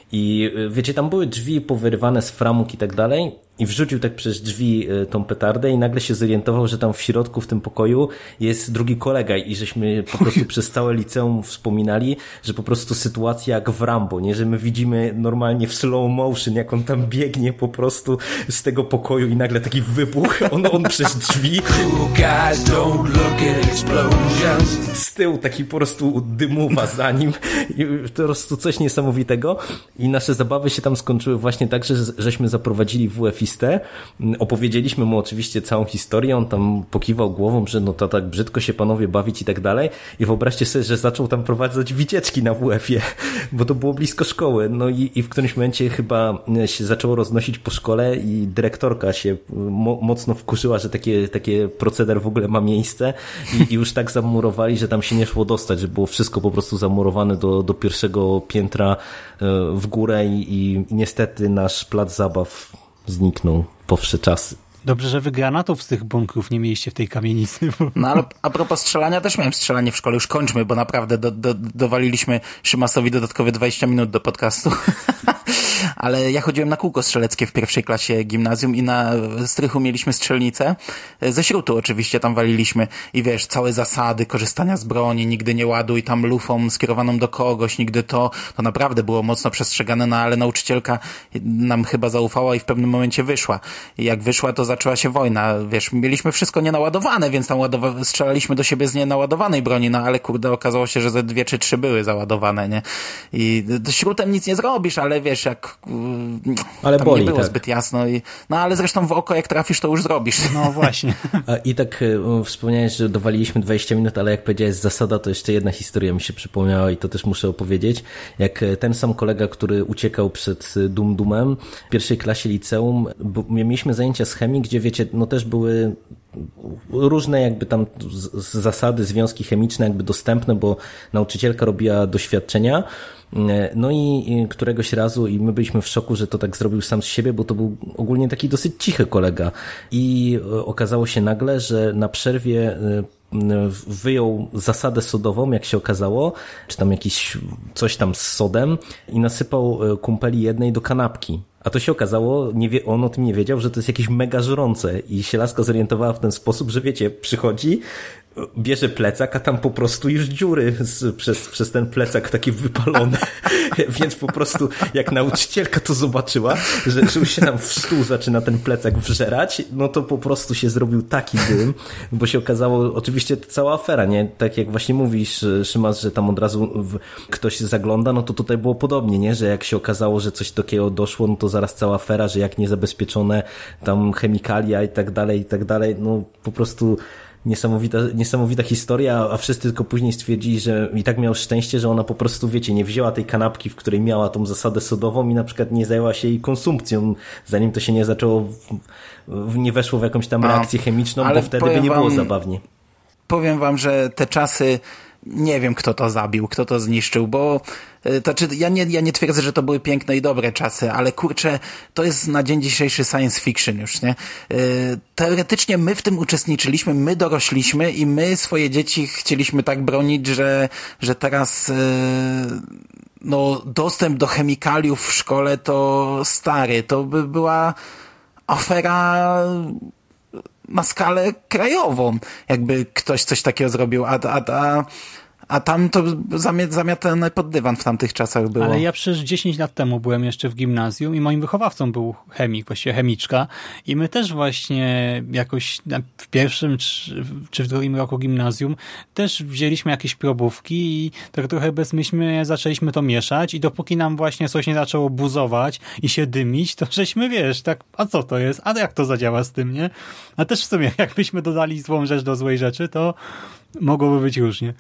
i wiecie, tam były drzwi powyrywane z framug i tak dalej i wrzucił tak przez drzwi tą petardę i nagle się zorientował, że tam w środku w tym pokoju jest drugi kolega i żeśmy po prostu przez całe liceum wspominali, że po prostu sytuacja jak w Rambo, nie, że my widzimy normalnie w slow motion, jak on tam biegnie po prostu z tego pokoju i nagle taki wybuch, on, on przez drzwi z tyłu taki po prostu dymuwa za nim i po prostu coś niesamowitego i nasze zabawy się tam skończyły właśnie tak, że żeśmy zaprowadzili W F-istę, opowiedzieliśmy mu oczywiście całą historię, on tam pokiwał głową, że no to tak brzydko się panowie bawić i tak dalej i wyobraźcie sobie, że zaczął tam prowadzić wycieczki na W F-ie, bo to było blisko szkoły, no i, i w którymś momencie chyba się zaczęło roznosić po szkole i dyrektorka się mo- mocno wkurzyła, że takie, takie proceder w ogóle ma miejsce i, i już tak zamurowali, że tam się nie szło dostać, że było wszystko po prostu zamurowane do, do pierwszego piętra w górę i, i niestety nasz plac zabaw zniknął po wsze czasy. Dobrze, że wy granatów z tych bunkrów nie mieliście w tej kamienicy. No ale a propos strzelania, też miałem strzelanie w szkole. Już kończmy, bo naprawdę do, do, dowaliliśmy Szymasowi dodatkowe dwadzieścia minut do podcastu. Ale ja chodziłem na kółko strzeleckie w pierwszej klasie gimnazjum i na strychu mieliśmy strzelnicę. Ze śrutu oczywiście tam waliliśmy i wiesz, całe zasady korzystania z broni, nigdy nie ładuj tam lufą skierowaną do kogoś, nigdy to, to naprawdę było mocno przestrzegane, no ale nauczycielka nam chyba zaufała i w pewnym momencie wyszła. I jak wyszła, to zaczęła się wojna, wiesz, mieliśmy wszystko nienaładowane, więc tam ładowa- strzelaliśmy do siebie z nienaładowanej broni, no ale kurde, okazało się, że ze dwie czy trzy były załadowane, nie? I śrutem nic nie zrobisz, ale wiesz, jak ale tam boli, nie było tak. zbyt jasno. I, no ale zresztą w oko jak trafisz, to już zrobisz. No właśnie. I tak wspomniałeś, że dowaliliśmy dwadzieścia minut, ale jak powiedziałeś zasada, to jeszcze jedna historia mi się przypomniała i to też muszę opowiedzieć. Jak ten sam kolega, który uciekał przed Dum-Dumem w pierwszej klasie liceum, bo mieliśmy zajęcia z chemii, gdzie wiecie, no też były różne jakby tam z, z zasady, związki chemiczne jakby dostępne, bo nauczycielka robiła doświadczenia. No i któregoś razu i my byliśmy w szoku, że to tak zrobił sam z siebie, bo to był ogólnie taki dosyć cichy kolega i okazało się nagle, że na przerwie wyjął zasadę sodową, jak się okazało, czy tam jakiś coś tam z sodem i nasypał kumpeli jednej do kanapki. A to się okazało, nie wie, on o tym nie wiedział, że to jest jakieś mega żrące i się laska zorientowała w ten sposób, że wiecie, przychodzi, bierze plecak, a tam po prostu już dziury z, przez, przez ten plecak takie wypalone. Więc po prostu jak nauczycielka to zobaczyła, że, że już się tam w stół zaczyna ten plecak wżerać, no to po prostu się zrobił taki dym, bo się okazało, oczywiście to cała afera, nie? Tak jak właśnie mówisz, Szymas, że tam od razu w, ktoś zagląda, no to tutaj było podobnie, nie? Że jak się okazało, że coś takiego doszło, no to zaraz cała afera, że jak niezabezpieczone tam chemikalia i tak dalej, i tak dalej, no po prostu Niesamowita, niesamowita historia, a wszyscy tylko później stwierdzili, że i tak miał szczęście, że ona po prostu, wiecie, nie wzięła tej kanapki, w której miała tą zasadę sodową i na przykład nie zajęła się jej konsumpcją, zanim to się nie zaczęło, w, w, nie weszło w jakąś tam reakcję chemiczną, bo wtedy by nie było wam, zabawnie. Powiem wam, że te czasy, nie wiem kto to zabił, kto to zniszczył, bo to, czy, ja, nie, ja nie twierdzę, że to były piękne i dobre czasy, ale kurczę, to jest na dzień dzisiejszy science fiction już, nie? Teoretycznie my w tym uczestniczyliśmy, my dorośliśmy i my swoje dzieci chcieliśmy tak bronić, że, że teraz no, dostęp do chemikaliów w szkole to stary, to by była afera na skalę krajową, jakby ktoś coś takiego zrobił, a, a, a, a tam to zamiatane pod dywan w tamtych czasach było. Ale ja przecież dziesięć lat temu byłem jeszcze w gimnazjum i moim wychowawcą był chemik, właściwie chemiczka i my też właśnie jakoś w pierwszym czy, czy w drugim roku gimnazjum też wzięliśmy jakieś probówki i tak trochę bezmyślnie zaczęliśmy to mieszać i dopóki nam właśnie coś nie zaczęło buzować i się dymić, to żeśmy, wiesz, tak, a co to jest? A jak to zadziała z tym, nie? A też w sumie, jakbyśmy dodali złą rzecz do złej rzeczy, to mogłoby być różnie.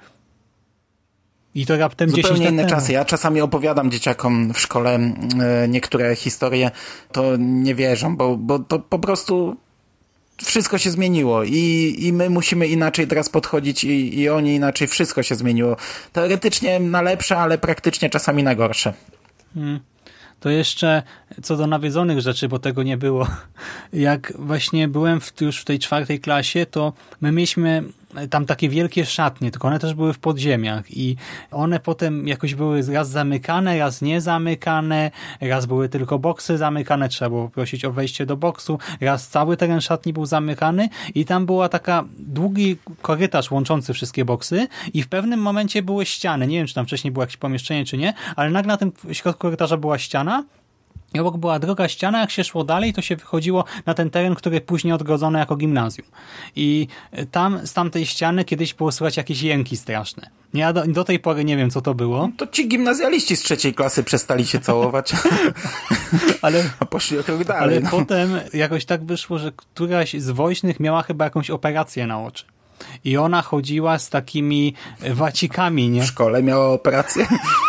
I to raptem dziesięć lat zupełnie inne temu. czasy. Ja czasami opowiadam dzieciakom w szkole e, niektóre historie, to nie wierzą, bo, bo to po prostu wszystko się zmieniło i, i my musimy inaczej teraz podchodzić i, i oni inaczej. Wszystko się zmieniło. Teoretycznie na lepsze, ale praktycznie czasami na gorsze. Hmm. To jeszcze co do nawiedzonych rzeczy, bo tego nie było. Jak właśnie byłem w, już w tej czwartej klasie, to my mieliśmy tam takie wielkie szatnie, tylko one też były w podziemiach i one potem jakoś były raz zamykane, raz nie zamykane, raz były tylko boksy zamykane, trzeba było prosić o wejście do boksu, raz cały teren szatni był zamykany i tam była taka długi korytarz łączący wszystkie boksy i w pewnym momencie były ściany. Nie wiem, czy tam wcześniej było jakieś pomieszczenie, czy nie, ale nagle na tym środku korytarza była ściana. I obok była droga ściana, jak się szło dalej, to się wychodziło na ten teren, który później odgrodzono jako gimnazjum. I tam, z tamtej ściany kiedyś było słychać jakieś jęki straszne. Ja do, do tej pory nie wiem, co to było. To ci gimnazjaliści z trzeciej klasy przestali się całować. ale, A poszli o krok dalej. ale no. potem jakoś tak wyszło, że któraś z woźnych miała chyba jakąś operację na oczy. I ona chodziła z takimi wacikami, nie? W szkole miała operację?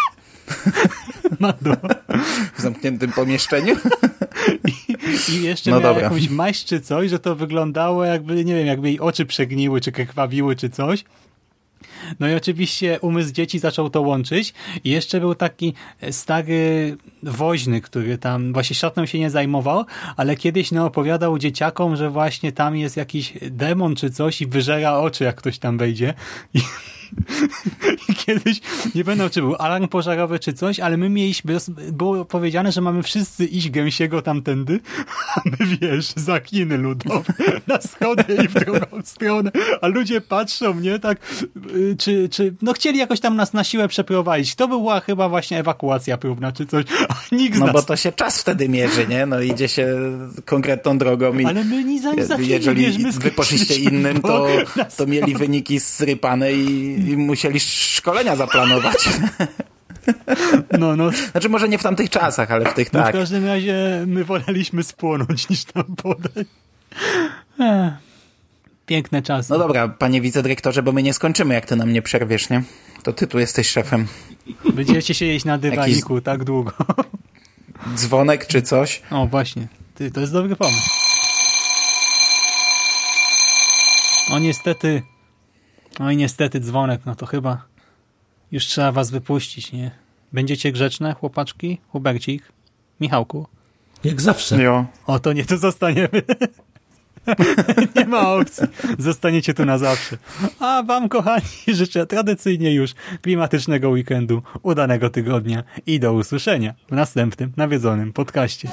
Mado. W zamkniętym pomieszczeniu? I, i jeszcze no miała dobra. jakąś maść czy coś, że to wyglądało jakby, nie wiem, jakby jej oczy przegniły, czy krwawiły, czy coś. No i oczywiście umysł dzieci zaczął to łączyć i jeszcze był taki stary woźny, który tam właśnie szatną się nie zajmował, ale kiedyś no, opowiadał dzieciakom, że właśnie tam jest jakiś demon czy coś i wyżera oczy, jak ktoś tam wejdzie. I, i kiedyś, nie będę czy był alarm pożarowy czy coś, ale my mieliśmy, było powiedziane, że mamy wszyscy iść gęsiego tamtędy, a my wiesz, za kiny ludowe, na schody i w drugą stronę, a ludzie patrzą, nie, tak, czy, czy, no chcieli jakoś tam nas na siłę przeprowadzić. To była chyba właśnie ewakuacja próbna, czy coś, a nikt z No nas... bo to się czas wtedy mierzy, nie? No idzie się konkretną drogą i ale my nie za, nie za jeżeli wiesz, my wy poszliście innym, to, to mieli wyniki zrypane i, i musieli szkolenia zaplanować. No, no. Znaczy może nie w tamtych czasach, ale w tych no tak. W każdym razie my woleliśmy spłonąć niż tam podać. Ech. Piękne czasy. No dobra, panie wicedyrektorze, bo my nie skończymy, jak ty nam nie przerwiesz, nie? To ty tu jesteś szefem. Będziecie siedzieć na dywaniku Jakiś tak długo. Dzwonek czy coś? O, właśnie. Ty, to jest dobry pomysł. O niestety, oj niestety dzwonek, no to chyba już trzeba was wypuścić, nie? Będziecie grzeczne, chłopaczki? Hubercik? Michałku? Jak zawsze. Jo. O, to nie, tu zostaniemy. Nie ma opcji. Zostaniecie tu na zawsze. A wam, kochani, życzę tradycyjnie już klimatycznego weekendu, udanego tygodnia i do usłyszenia w następnym nawiedzonym podcaście.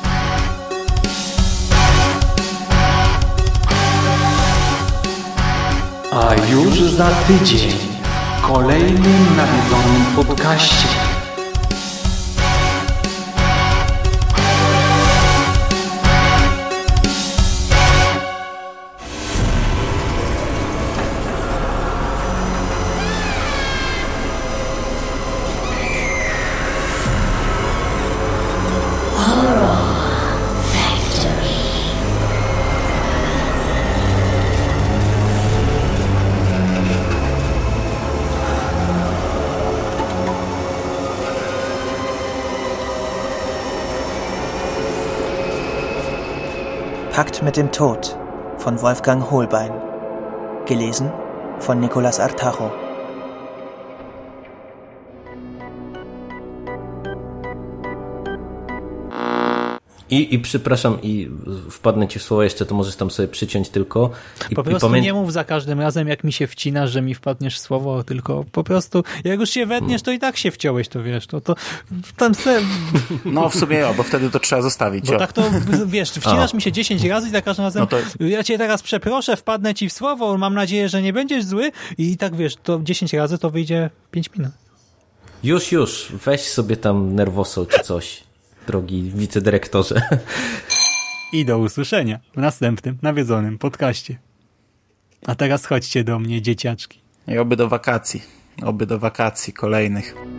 A już za tydzień w kolejnym nawiedzonym podcaście. Pakt mit dem Tod von Wolfgang Hohlbein. Gelesen von Nicolas Artajo. I, I przepraszam, i wpadnę ci w słowo jeszcze, to możesz tam sobie przyciąć tylko. I, po prostu i pamię... nie mów za każdym razem, jak mi się wcinasz, że mi wpadniesz w słowo, tylko po prostu, jak już się wetniesz, to i tak się wciąłeś, to wiesz, to, to tam se... No w sumie jo, bo wtedy to trzeba zostawić. Bo jo. tak to, wiesz, wcinasz mi się dziesięć razy i za każdym razem, no to... ja cię teraz przeproszę, wpadnę ci w słowo, mam nadzieję, że nie będziesz zły i tak wiesz, to dziesięć razy to wyjdzie pięć minut. Już, już, weź sobie tam nerwoso czy coś. Drogi wicedyrektorze. I do usłyszenia w następnym nawiedzonym podcaście. A teraz chodźcie do mnie, dzieciaczki. I oby do wakacji. Oby do wakacji kolejnych.